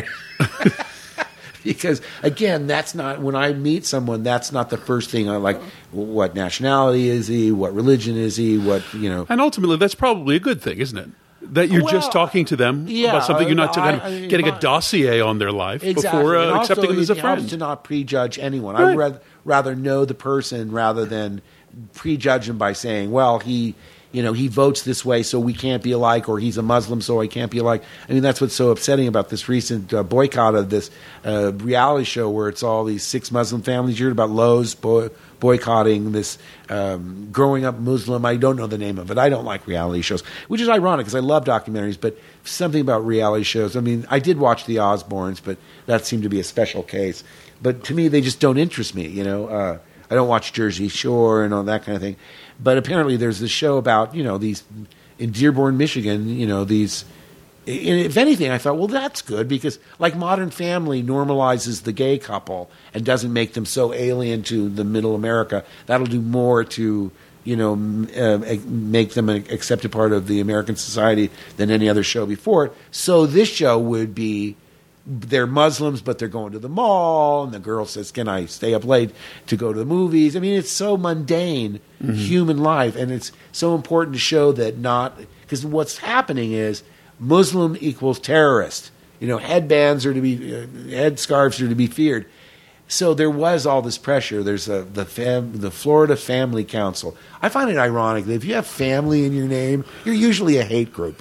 Because again, that's not when I meet someone. That's not the first thing I like. What nationality is he? What religion is he? And ultimately, that's probably a good thing, isn't it? That you're just talking to them about something. You're not getting a dossier on their life before accepting them as a friend. To not prejudge anyone. Right. I'd rather know the person rather than prejudge him by saying, well, he votes this way, so we can't be alike, or he's a Muslim, so I can't be alike. I mean, that's what's so upsetting about this recent boycott of this reality show where it's all these 6 Muslim families. You heard about Lowe's boycotting this growing up Muslim. I don't know the name of it. I don't like reality shows, which is ironic because I love documentaries, but something about reality shows. I mean, I did watch The Osbournes, but that seemed to be a special case. But to me, they just don't interest me, I don't watch Jersey Shore and all that kind of thing. But apparently there's this show about, these in Dearborn, Michigan, these. If anything, I thought, well, that's good because, like Modern Family normalizes the gay couple and doesn't make them so alien to the middle America. That'll do more to, make them an accepted part of the American society than any other show before it. So this show would be, they're Muslims, but they're going to the mall, and the girl says, can I stay up late to go to the movies? I mean, it's so mundane, human life, and it's so important to show that because what's happening is, Muslim equals terrorist. Headbands are to be, headscarves are to be feared. So there was all this pressure. There's the Florida Family Council. I find it ironic that if you have family in your name, you're usually a hate group.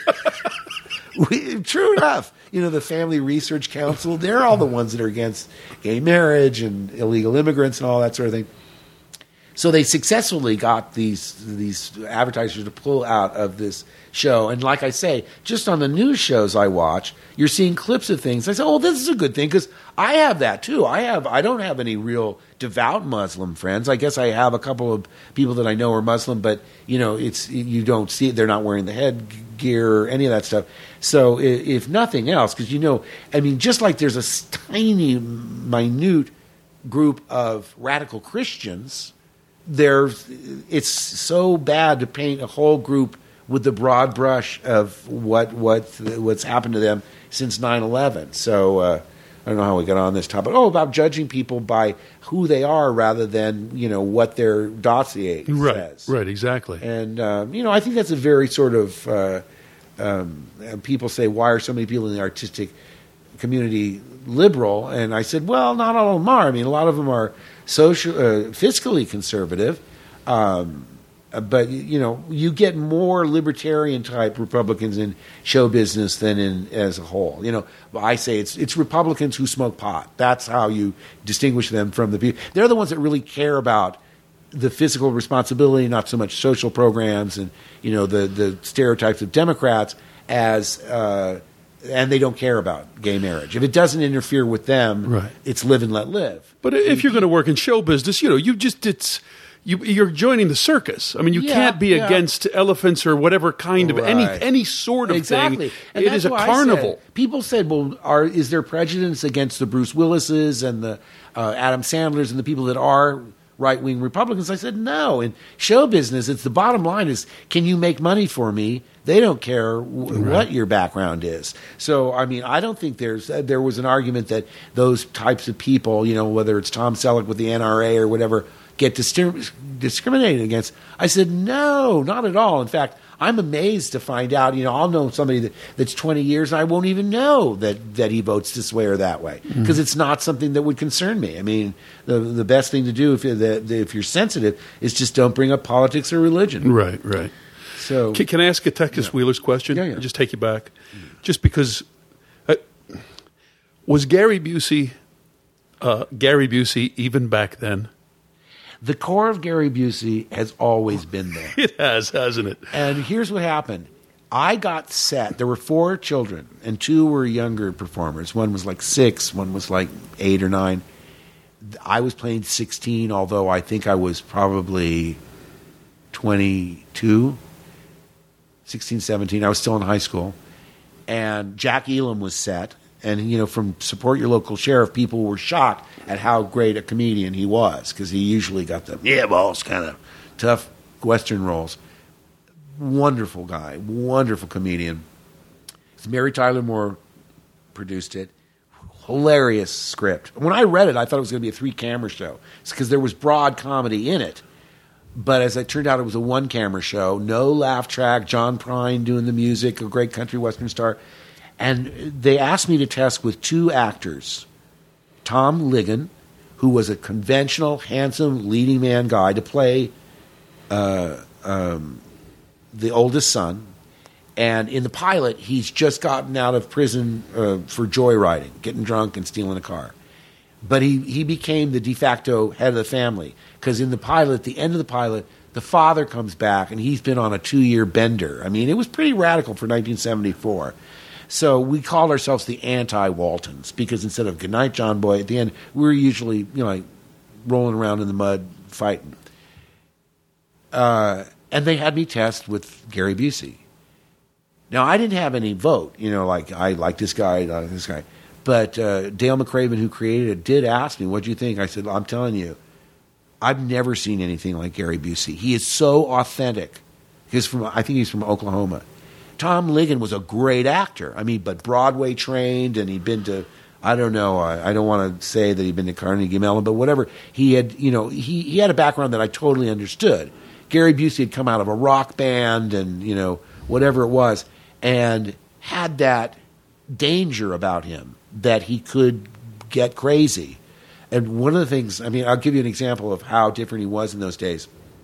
True enough. The Family Research Council, they're all the ones that are against gay marriage and illegal immigrants and all that sort of thing. So they successfully got these advertisers to pull out of this show. And like I say, just on the news shows I watch, you're seeing clips of things. I say, oh, this is a good thing because I have that too. I don't have any real devout Muslim friends. I guess I have a couple of people that I know are Muslim, but you don't see it. They're not wearing the headgear or any of that stuff. So if nothing else, because just like there's a tiny, minute group of radical Christians, it's so bad to paint a whole group with the broad brush of what's happened to them since 9/11. So I don't know how we got on this topic. Oh, about judging people by who they are rather than what their dossier says. Right, exactly. And I think that's a very sort of people say, why are so many people in the artistic community liberal? And I said, well, not all of them are. I mean, a lot of them are fiscally conservative. But you get more libertarian type Republicans in show business than as a whole. I say it's Republicans who smoke pot. That's how you distinguish them from the people. They're the ones that really care about the fiscal responsibility, not so much social programs and the stereotypes of Democrats and they don't care about gay marriage. If it doesn't interfere with them, It's live and let live. But if you're going to work in show business, you're joining the circus. I mean, you Yeah, can't be yeah. against elephants or whatever kind of Right. any sort of Exactly. thing. And It that's is a why I carnival. said- people said, well, is there prejudice against the Bruce Willises and the Adam Sandlers and the people that are right-wing Republicans? I said, no. In show business, it's the bottom line is, can you make money for me? They don't care what your background is. So, I mean, I don't think there was an argument that those types of people, whether it's Tom Selleck with the NRA or whatever, get discriminated against. I said, no, not at all. In fact, I'm amazed to find out, I'll know somebody that's 20 years and I won't even know that he votes this way or that way because it's not something that would concern me. I mean, the best thing to do if you're sensitive is just don't bring up politics or religion. Right. So Can I ask a Texas Wheelers question? Yeah. Just take you back. Just because was Gary Busey even back then? the core of Gary Busey has always been there. It has, hasn't it? And here's what happened. I got set. There were 4 children, and 2 were younger performers. One was like 6, one was like 8 or 9. I was playing 16, although I think I was probably 22, 16, 17. I was still in high school. And Jack Elam was set. And, from Support Your Local Sheriff, people were shocked at how great a comedian he was, because he usually got the, yeah, boss, kind of tough Western roles. Wonderful guy, wonderful comedian. Mary Tyler Moore produced it. Hilarious script. When I read it, I thought it was going to be a 3-camera show. It's because there was broad comedy in it. But as it turned out, it was a 1-camera show. No laugh track. John Prine doing the music, a great country western star. And they asked me to test with 2 actors. Tom Ligon, who was a conventional, handsome, leading man guy, to play the oldest son. And in the pilot, he's just gotten out of prison for joyriding, getting drunk and stealing a car. But he became the de facto head of the family. Because in the pilot, at the end of the pilot, the father comes back, and he's been on a 2-year bender. I mean, it was pretty radical for 1974. So we called ourselves the anti-Waltons, because instead of "Goodnight, John Boy," at the end, we were usually, like rolling around in the mud fighting. And they had me test with Gary Busey. Now, I didn't have any vote, like I like this guy, this guy. But Dale McCraven, who created it, did ask me, "What do you think?" I said, "I'm telling you, I've never seen anything like Gary Busey. He is so authentic." I think he's from Oklahoma. Tom Ligon was a great actor. I mean, but Broadway trained, and he'd been to, I don't know, I don't want to say that he'd been to Carnegie Mellon, but whatever. He had, he had a background that I totally understood. Gary Busey had come out of a rock band and, whatever it was, and had that danger about him that he could get crazy. And one of the things, I'll give you an example of how different he was in those days.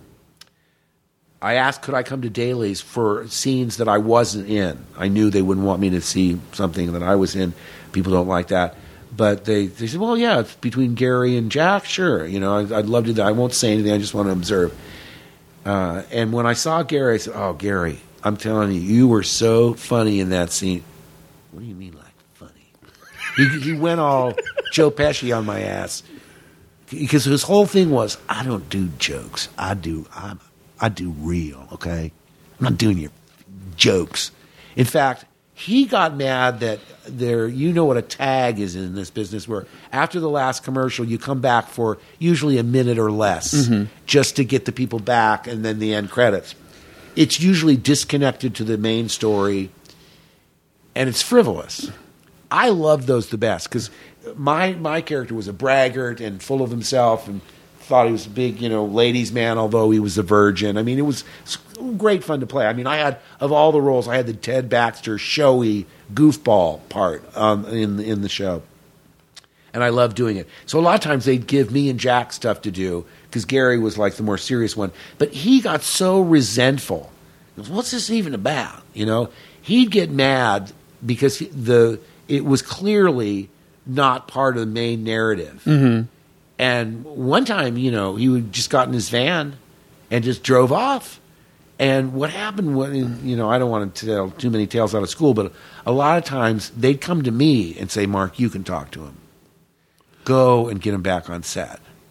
I asked, could I come to dailies for scenes that I wasn't in? I knew they wouldn't want me to see something that I was in. People don't like that. But they said, well, yeah, it's between Gary and Jack. Sure. I'd love to do that. I won't say anything. I just want to observe. And when I saw Gary, I said, oh, Gary, I'm telling you, you were so funny in that scene. What do you mean, like, funny? He went all Joe Pesci on my ass. Because his whole thing was, I don't do jokes. I do real, okay? I'm not doing your jokes. In fact, he got mad that what a tag is in this business, where after the last commercial, you come back for usually a minute or less just to get the people back, and then the end credits. It's usually disconnected to the main story, and it's frivolous. I love those the best, because my character was a braggart and full of himself, and thought he was a big, ladies' man, although he was a virgin. It was great fun to play. I had, of all the roles, I had the Ted Baxter showy goofball part in the show. And I loved doing it. So a lot of times they'd give me and Jack stuff to do, because Gary was like the more serious one. But he got so resentful. He goes, what's this even about? He'd get mad because it was clearly not part of the main narrative. Mm-hmm. And one time, he would just got in his van and just drove off. And what happened when, I don't want to tell too many tales out of school, but a lot of times they'd come to me and say, Mark, you can talk to him. Go and get him back on set.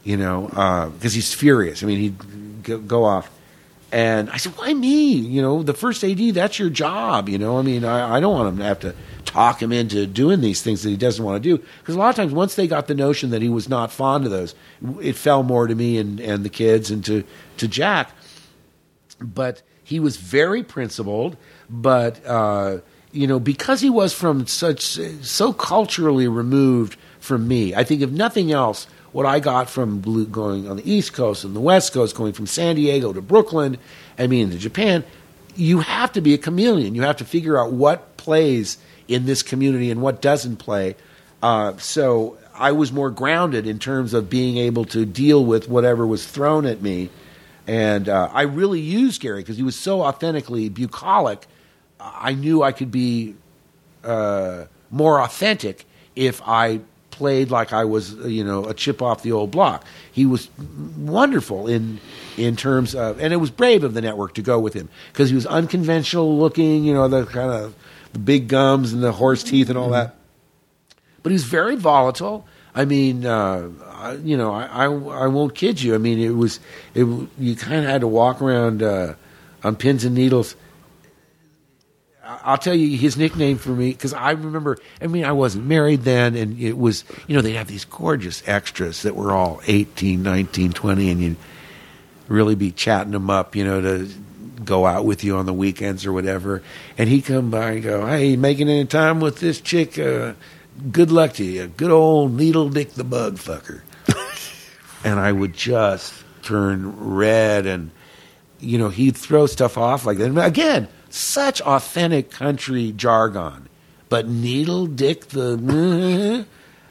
because he's furious. I mean, he'd go off. And I said, why me? The first AD, that's your job. I mean, I don't want him to have to talk him into doing these things that he doesn't want to do. Because a lot of times, once they got the notion that he was not fond of those, it fell more to me and the kids and to Jack. But he was very principled. But, because he was from so culturally removed from me, I think if nothing else, what I got from going on the East Coast and the West Coast, going from San Diego to Brooklyn, to Japan, you have to be a chameleon. You have to figure out what plays in this community and what doesn't play. So I was more grounded in terms of being able to deal with whatever was thrown at me. And I really used Gary because he was so authentically bucolic. I knew I could be more authentic if I played like I was, a chip off the old block. He was wonderful in terms of, and it was brave of the network to go with him because he was unconventional looking, the kind of the big gums and the horse teeth and all that. But he was very volatile. I mean, I won't kid you. I mean, you kind of had to walk around on pins and needles. I'll tell you his nickname for me, because I remember, I wasn't married then, and it was, they'd have these gorgeous extras that were all 18, 19, 20, and you'd really be chatting them up, to go out with you on the weekends or whatever. And he'd come by and go, hey, making any time with this chick? Good luck to you. Good old Needle Dick the Bug fucker. And I would just turn red, and, he'd throw stuff off like that. And again, such authentic country jargon, but Needle Dick the,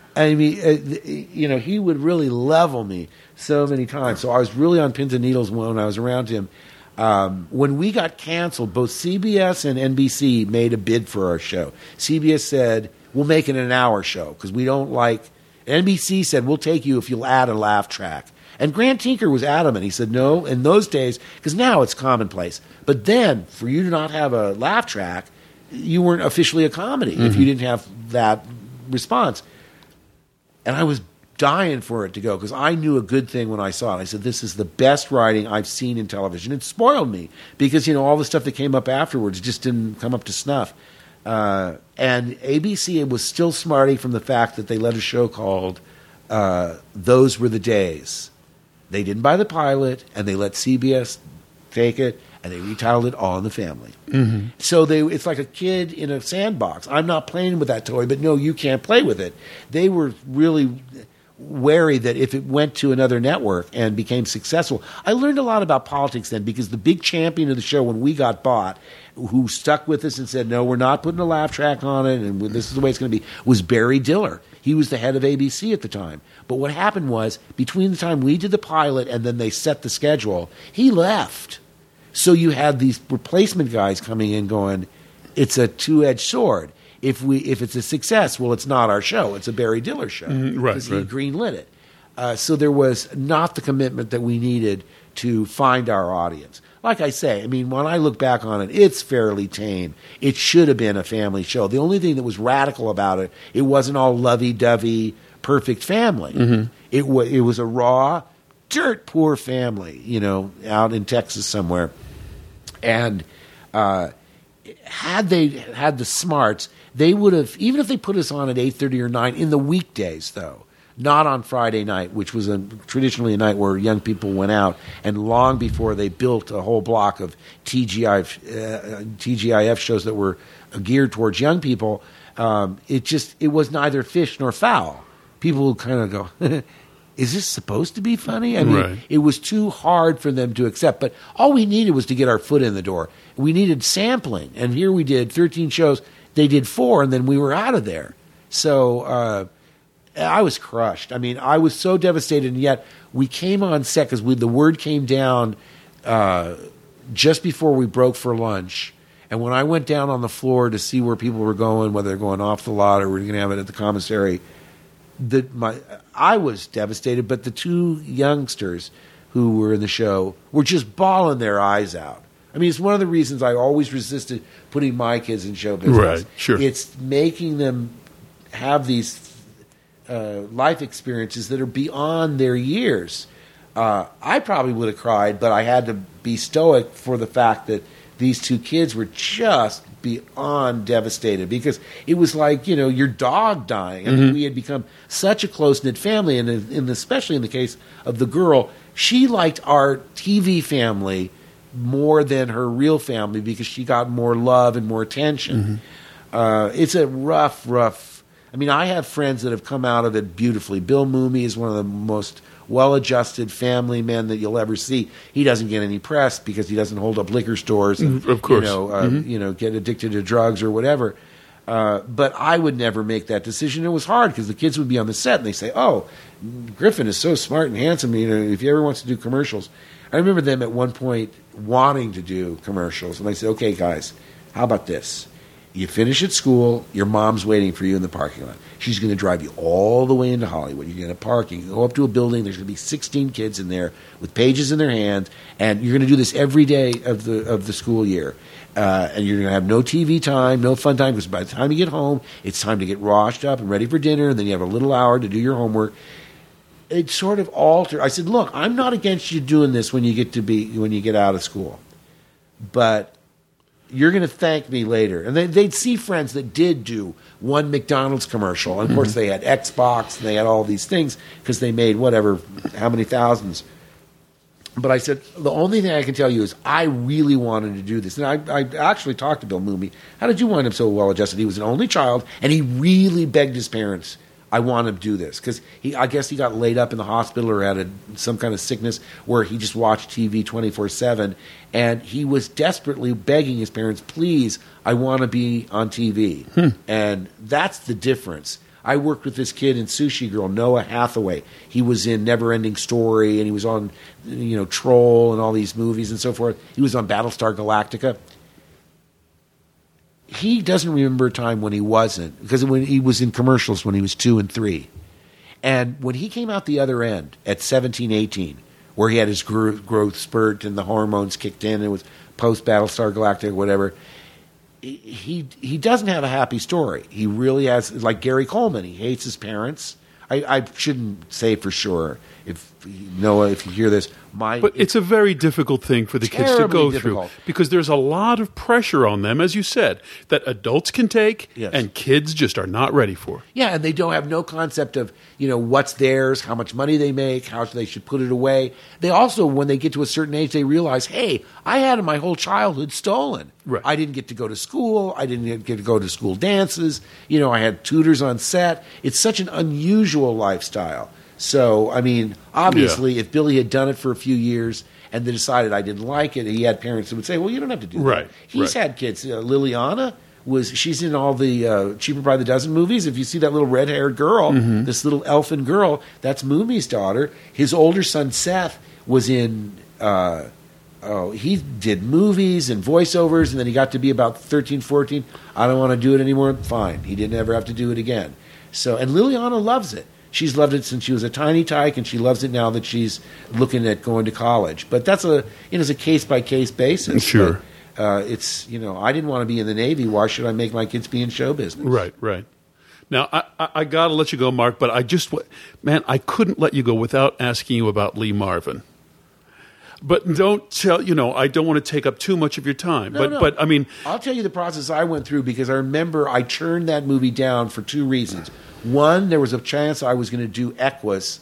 he would really level me so many times. So I was really on pins and needles when I was around him. When we got canceled, both CBS and NBC made a bid for our show. CBS said, we'll make it an hour show because we don't like, NBC said, we'll take you if you'll add a laugh track. And Grant Tinker was adamant. He said, no, in those days, because now it's commonplace. But then, for you to not have a laugh track, you weren't officially a comedy if you didn't have that response. And I was dying for it to go because I knew a good thing when I saw it. I said, this is the best writing I've seen in television. It spoiled me because, all the stuff that came up afterwards just didn't come up to snuff. And ABC was still smarting from the fact that they let a show called Those Were the Days. They didn't buy the pilot, and they let CBS take it, and they retitled it All in the Family. Mm-hmm. So it's like a kid in a sandbox. I'm not playing with that toy, but no, you can't play with it. They were really wary that if it went to another network and became successful. I learned a lot about politics then because the big champion of the show when we got bought, who stuck with us and said, no, we're not putting a laugh track on it, and this is the way it's going to be, was Barry Diller. He was the head of ABC at the time. But what happened was, between the time we did the pilot and then they set the schedule, he left. So you had these replacement guys coming in going, it's a two-edged sword. If it's a success, well, it's not our show. It's a Barry Diller show. Right. Because he greenlit it. So there was not the commitment that we needed to find our audience. Like I say, when I look back on it, it's fairly tame. It should have been a family show. The only thing that was radical about it, it wasn't all lovey-dovey, perfect family. Mm-hmm. It was a raw, dirt poor family, out in Texas somewhere. And had they had the smarts, they would have, even if they put us on at 8:30 or 9 in the weekdays, though, not on Friday night, which was traditionally a night where young people went out, and long before they built a whole block of TGIF shows that were geared towards young people, it was neither fish nor fowl. People would kind of go, is this supposed to be funny? Right. It was too hard for them to accept. But all we needed was to get our foot in the door. We needed sampling. And here we did 13 shows. They did 4, and then we were out of there. So I was crushed. I was so devastated, and yet we came on set because the word came down just before we broke for lunch. And when I went down on the floor to see where people were going, whether they're going off the lot or we're going to have it at the commissary, I was devastated, but the 2 youngsters who were in the show were just bawling their eyes out. It's one of the reasons I always resisted putting my kids in show business. Right, sure. It's making them have these life experiences that are beyond their years. I probably would have cried, but I had to be stoic for the fact that these two kids were just beyond devastated, because it was like, your dog dying. I mean, we had become such a close-knit family, and especially in the case of the girl, she liked our TV family more than her real family because she got more love and more attention. It's a rough. I mean, I have friends that have come out of it beautifully. Bill Mumy is one of the most well-adjusted family men that you'll ever see. He doesn't get any press because he doesn't hold up liquor stores and, of course, get addicted to drugs or whatever. But I would never make that decision. It was hard because the kids would be on the set and they say, "Oh, Griffin is so smart and handsome. If he ever wants to do commercials." I remember them at one point wanting to do commercials, and I said, "Okay, guys, how about this? You finish at school, your mom's waiting for you in the parking lot. She's going to drive you all the way into Hollywood. You're going to park, you go up to a building, there's going to be 16 kids in there with pages in their hands, and you're going to do this every day of the school year. And you're going to have no TV time, no fun time, because by the time you get home, it's time to get washed up and ready for dinner, and then you have a little hour to do your homework." It sort of altered. I said, "Look, I'm not against you doing this when you get out of school, but you're going to thank me later." And they'd see friends that did do one McDonald's commercial. And, of course, they had Xbox and they had all these things because they made how many thousands. But I said, the only thing I can tell you is I really wanted to do this. And I actually talked to Bill Mumy. How did you wind up so well-adjusted? He was an only child, and he really begged his parents, "I want to do this," because I guess he got laid up in the hospital or had some kind of sickness where he just watched TV 24/7, and he was desperately begging his parents, "Please, I want to be on TV." And that's the difference. I worked with this kid in Sushi Girl, Noah Hathaway. He was in Neverending Story, and he was on Troll and all these movies and so forth. He was on Battlestar Galactica. He doesn't remember a time when he wasn't, because when he was in commercials when he was 2 and 3. And when he came out the other end at 17, 18, where he had his growth spurt and the hormones kicked in, and it was post-Battlestar Galactica or whatever, he doesn't have a happy story. He really has, like Gary Coleman, he hates his parents. I shouldn't say for sure. If Noah, if you hear this, but it's a very difficult thing for the kids to go through, because there's a lot of pressure on them, as you said, that adults can take and kids just are not ready for. Yeah, and they don't have no concept of what's theirs, how much money they make, how they should put it away. They also, when they get to a certain age, they realize, hey, I had my whole childhood stolen. Right. I didn't get to go to school. I didn't get to go to school dances. I had tutors on set. It's such an unusual lifestyle. So, I mean, obviously, if Billy had done it for a few years and then decided I didn't like it, he had parents who would say, "Well, you don't have to do that." Right. He's had kids. Liliana she's in all the Cheaper by the Dozen movies. If you see that little red-haired girl, this little elfin girl, that's Mumy's daughter. His older son Seth was in. He did movies and voiceovers, and then he got to be about 13, 14. I don't want to do it anymore. Fine. He didn't ever have to do it again. So, and Liliana loves it. She's loved it since she was a tiny tyke, and she loves it now that she's looking at going to college. But that's it's a case-by-case basis. Sure. But, it's, I didn't want to be in the Navy. Why should I make my kids be in show business? Right. Now, I got to let you go, Mark, but I couldn't let you go without asking you about Lee Marvin. But don't tell, I don't want to take up too much of your time. No. But I mean, I'll tell you the process I went through, because I remember I turned that movie down for 2 reasons. One, there was a chance I was going to do Equus.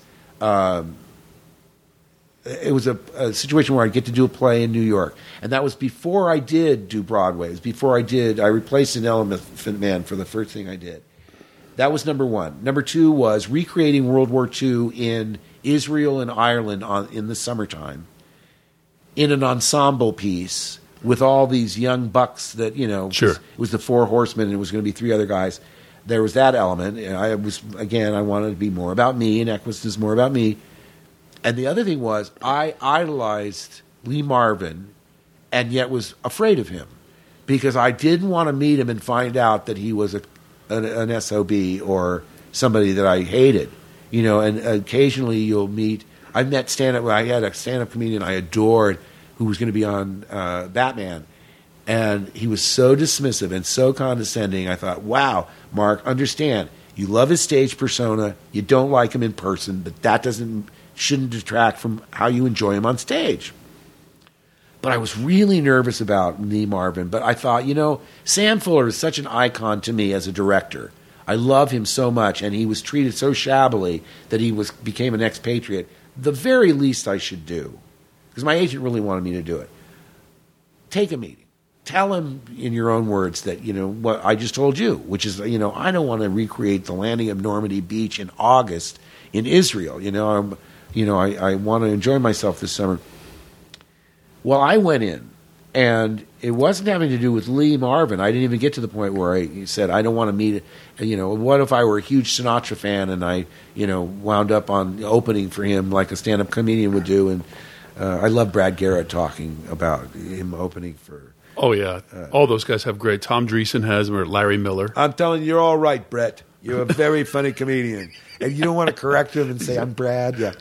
It was a situation where I'd get to do a play in New York. And that was before I did do Broadway. It was before I replaced an Elephant Man for the first thing I did. That was number one. Number two was recreating World War II in Israel and Ireland in the summertime, in an ensemble piece with all these young bucks that, Sure. It was the 4 Horsemen, and it was going to be 3 other guys. There was that element. And I wanted to be more about me, and Equus is more about me. And the other thing was, I idolized Lee Marvin, and yet was afraid of him, because I didn't want to meet him and find out that he was an SOB or somebody that I hated. And occasionally you'll meet. I met stand-up. I had a stand-up comedian I adored who was going to be on Batman, and he was so dismissive and so condescending. I thought, wow, Mark, understand, You love his stage persona. You don't like him in person, but that shouldn't detract from how you enjoy him on stage. But I was really nervous about Lee Marvin. But I thought, Sam Fuller is such an icon to me as a director. I love him so much, and he was treated so shabbily that he became an expatriate. The very least I should do, because my agent really wanted me to do it, take a meeting. Tell him in your own words that, what I just told you, which is, I don't want to recreate the landing of Normandy Beach in August in Israel. I want to enjoy myself this summer. Well, I went in, and it wasn't having to do with Lee Marvin. I didn't even get to the point where I said, I don't want to meet, what if I were a huge Sinatra fan and I, wound up on opening for him like a stand-up comedian would do. And I love Brad Garrett talking about him opening for... Oh, yeah. All those guys have great. Tom Dreesen has them, or Larry Miller. I'm telling you, you're all right, Brett. You're a very funny comedian. And you don't want to correct him and say, I'm Brad. Yeah.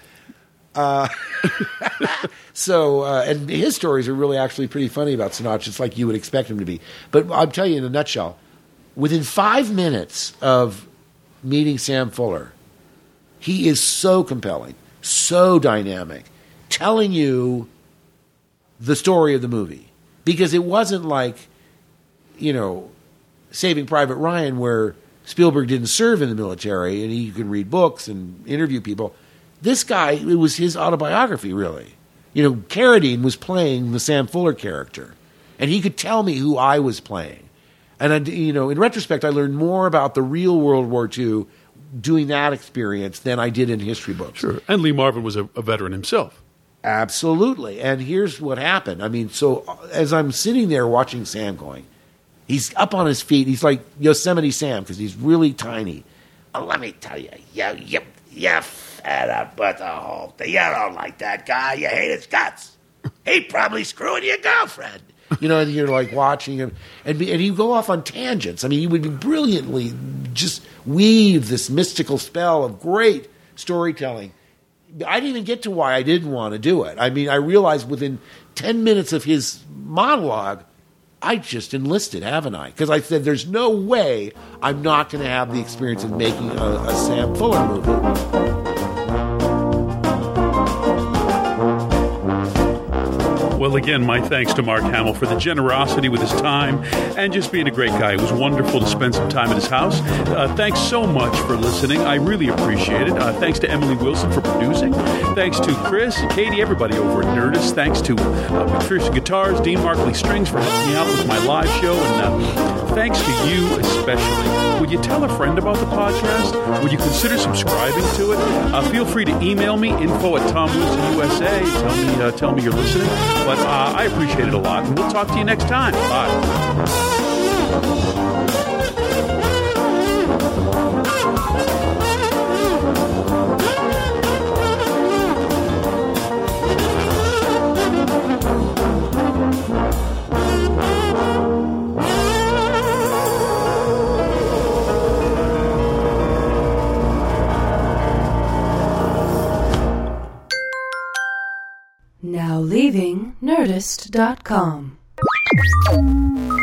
And his stories are really actually pretty funny about Sinatra, just like you would expect him to be. But I'll tell you in a nutshell, within 5 minutes of meeting Sam Fuller, he is so compelling, so dynamic, telling you the story of the movie. Because it wasn't like, Saving Private Ryan, where Spielberg didn't serve in the military and he could read books and interview people. This guy, it was his autobiography, really. Carradine was playing the Sam Fuller character, and he could tell me who I was playing. And, in retrospect, I learned more about the real World War II doing that experience than I did in history books. Sure. And Lee Marvin was a veteran himself. Absolutely. And here's what happened. So as I'm sitting there watching Sam going, he's up on his feet. He's like Yosemite Sam because he's really tiny. Let me tell you, you're fed up with the whole thing. You don't like that guy. You hate his guts. He probably screwing your girlfriend. And you're like watching him. And he'd go off on tangents. He would be brilliantly just weave this mystical spell of great storytelling. I didn't even get to why I didn't want to do it. I realized within 10 minutes of his monologue, I just enlisted, haven't I? Because I said, there's no way I'm not going to have the experience of making a Sam Fuller movie. Well, again, my thanks to Mark Hamill for the generosity with his time and just being a great guy. It was wonderful to spend some time at his house. Thanks so much for listening. I really appreciate it. Thanks to Emily Wilson for producing. Thanks to Chris, Katie, everybody over at Nerdist. Thanks to McPherson Guitars, Dean Markley Strings for helping me out with my live show. And thanks to you especially. Would you tell a friend about the podcast? Would you consider subscribing to it? Feel free to email me, info@TomWilsonUSA. Tell me you're listening. But I appreciate it a lot, and we'll talk to you next time. Bye. Now leaving Nerdist.com.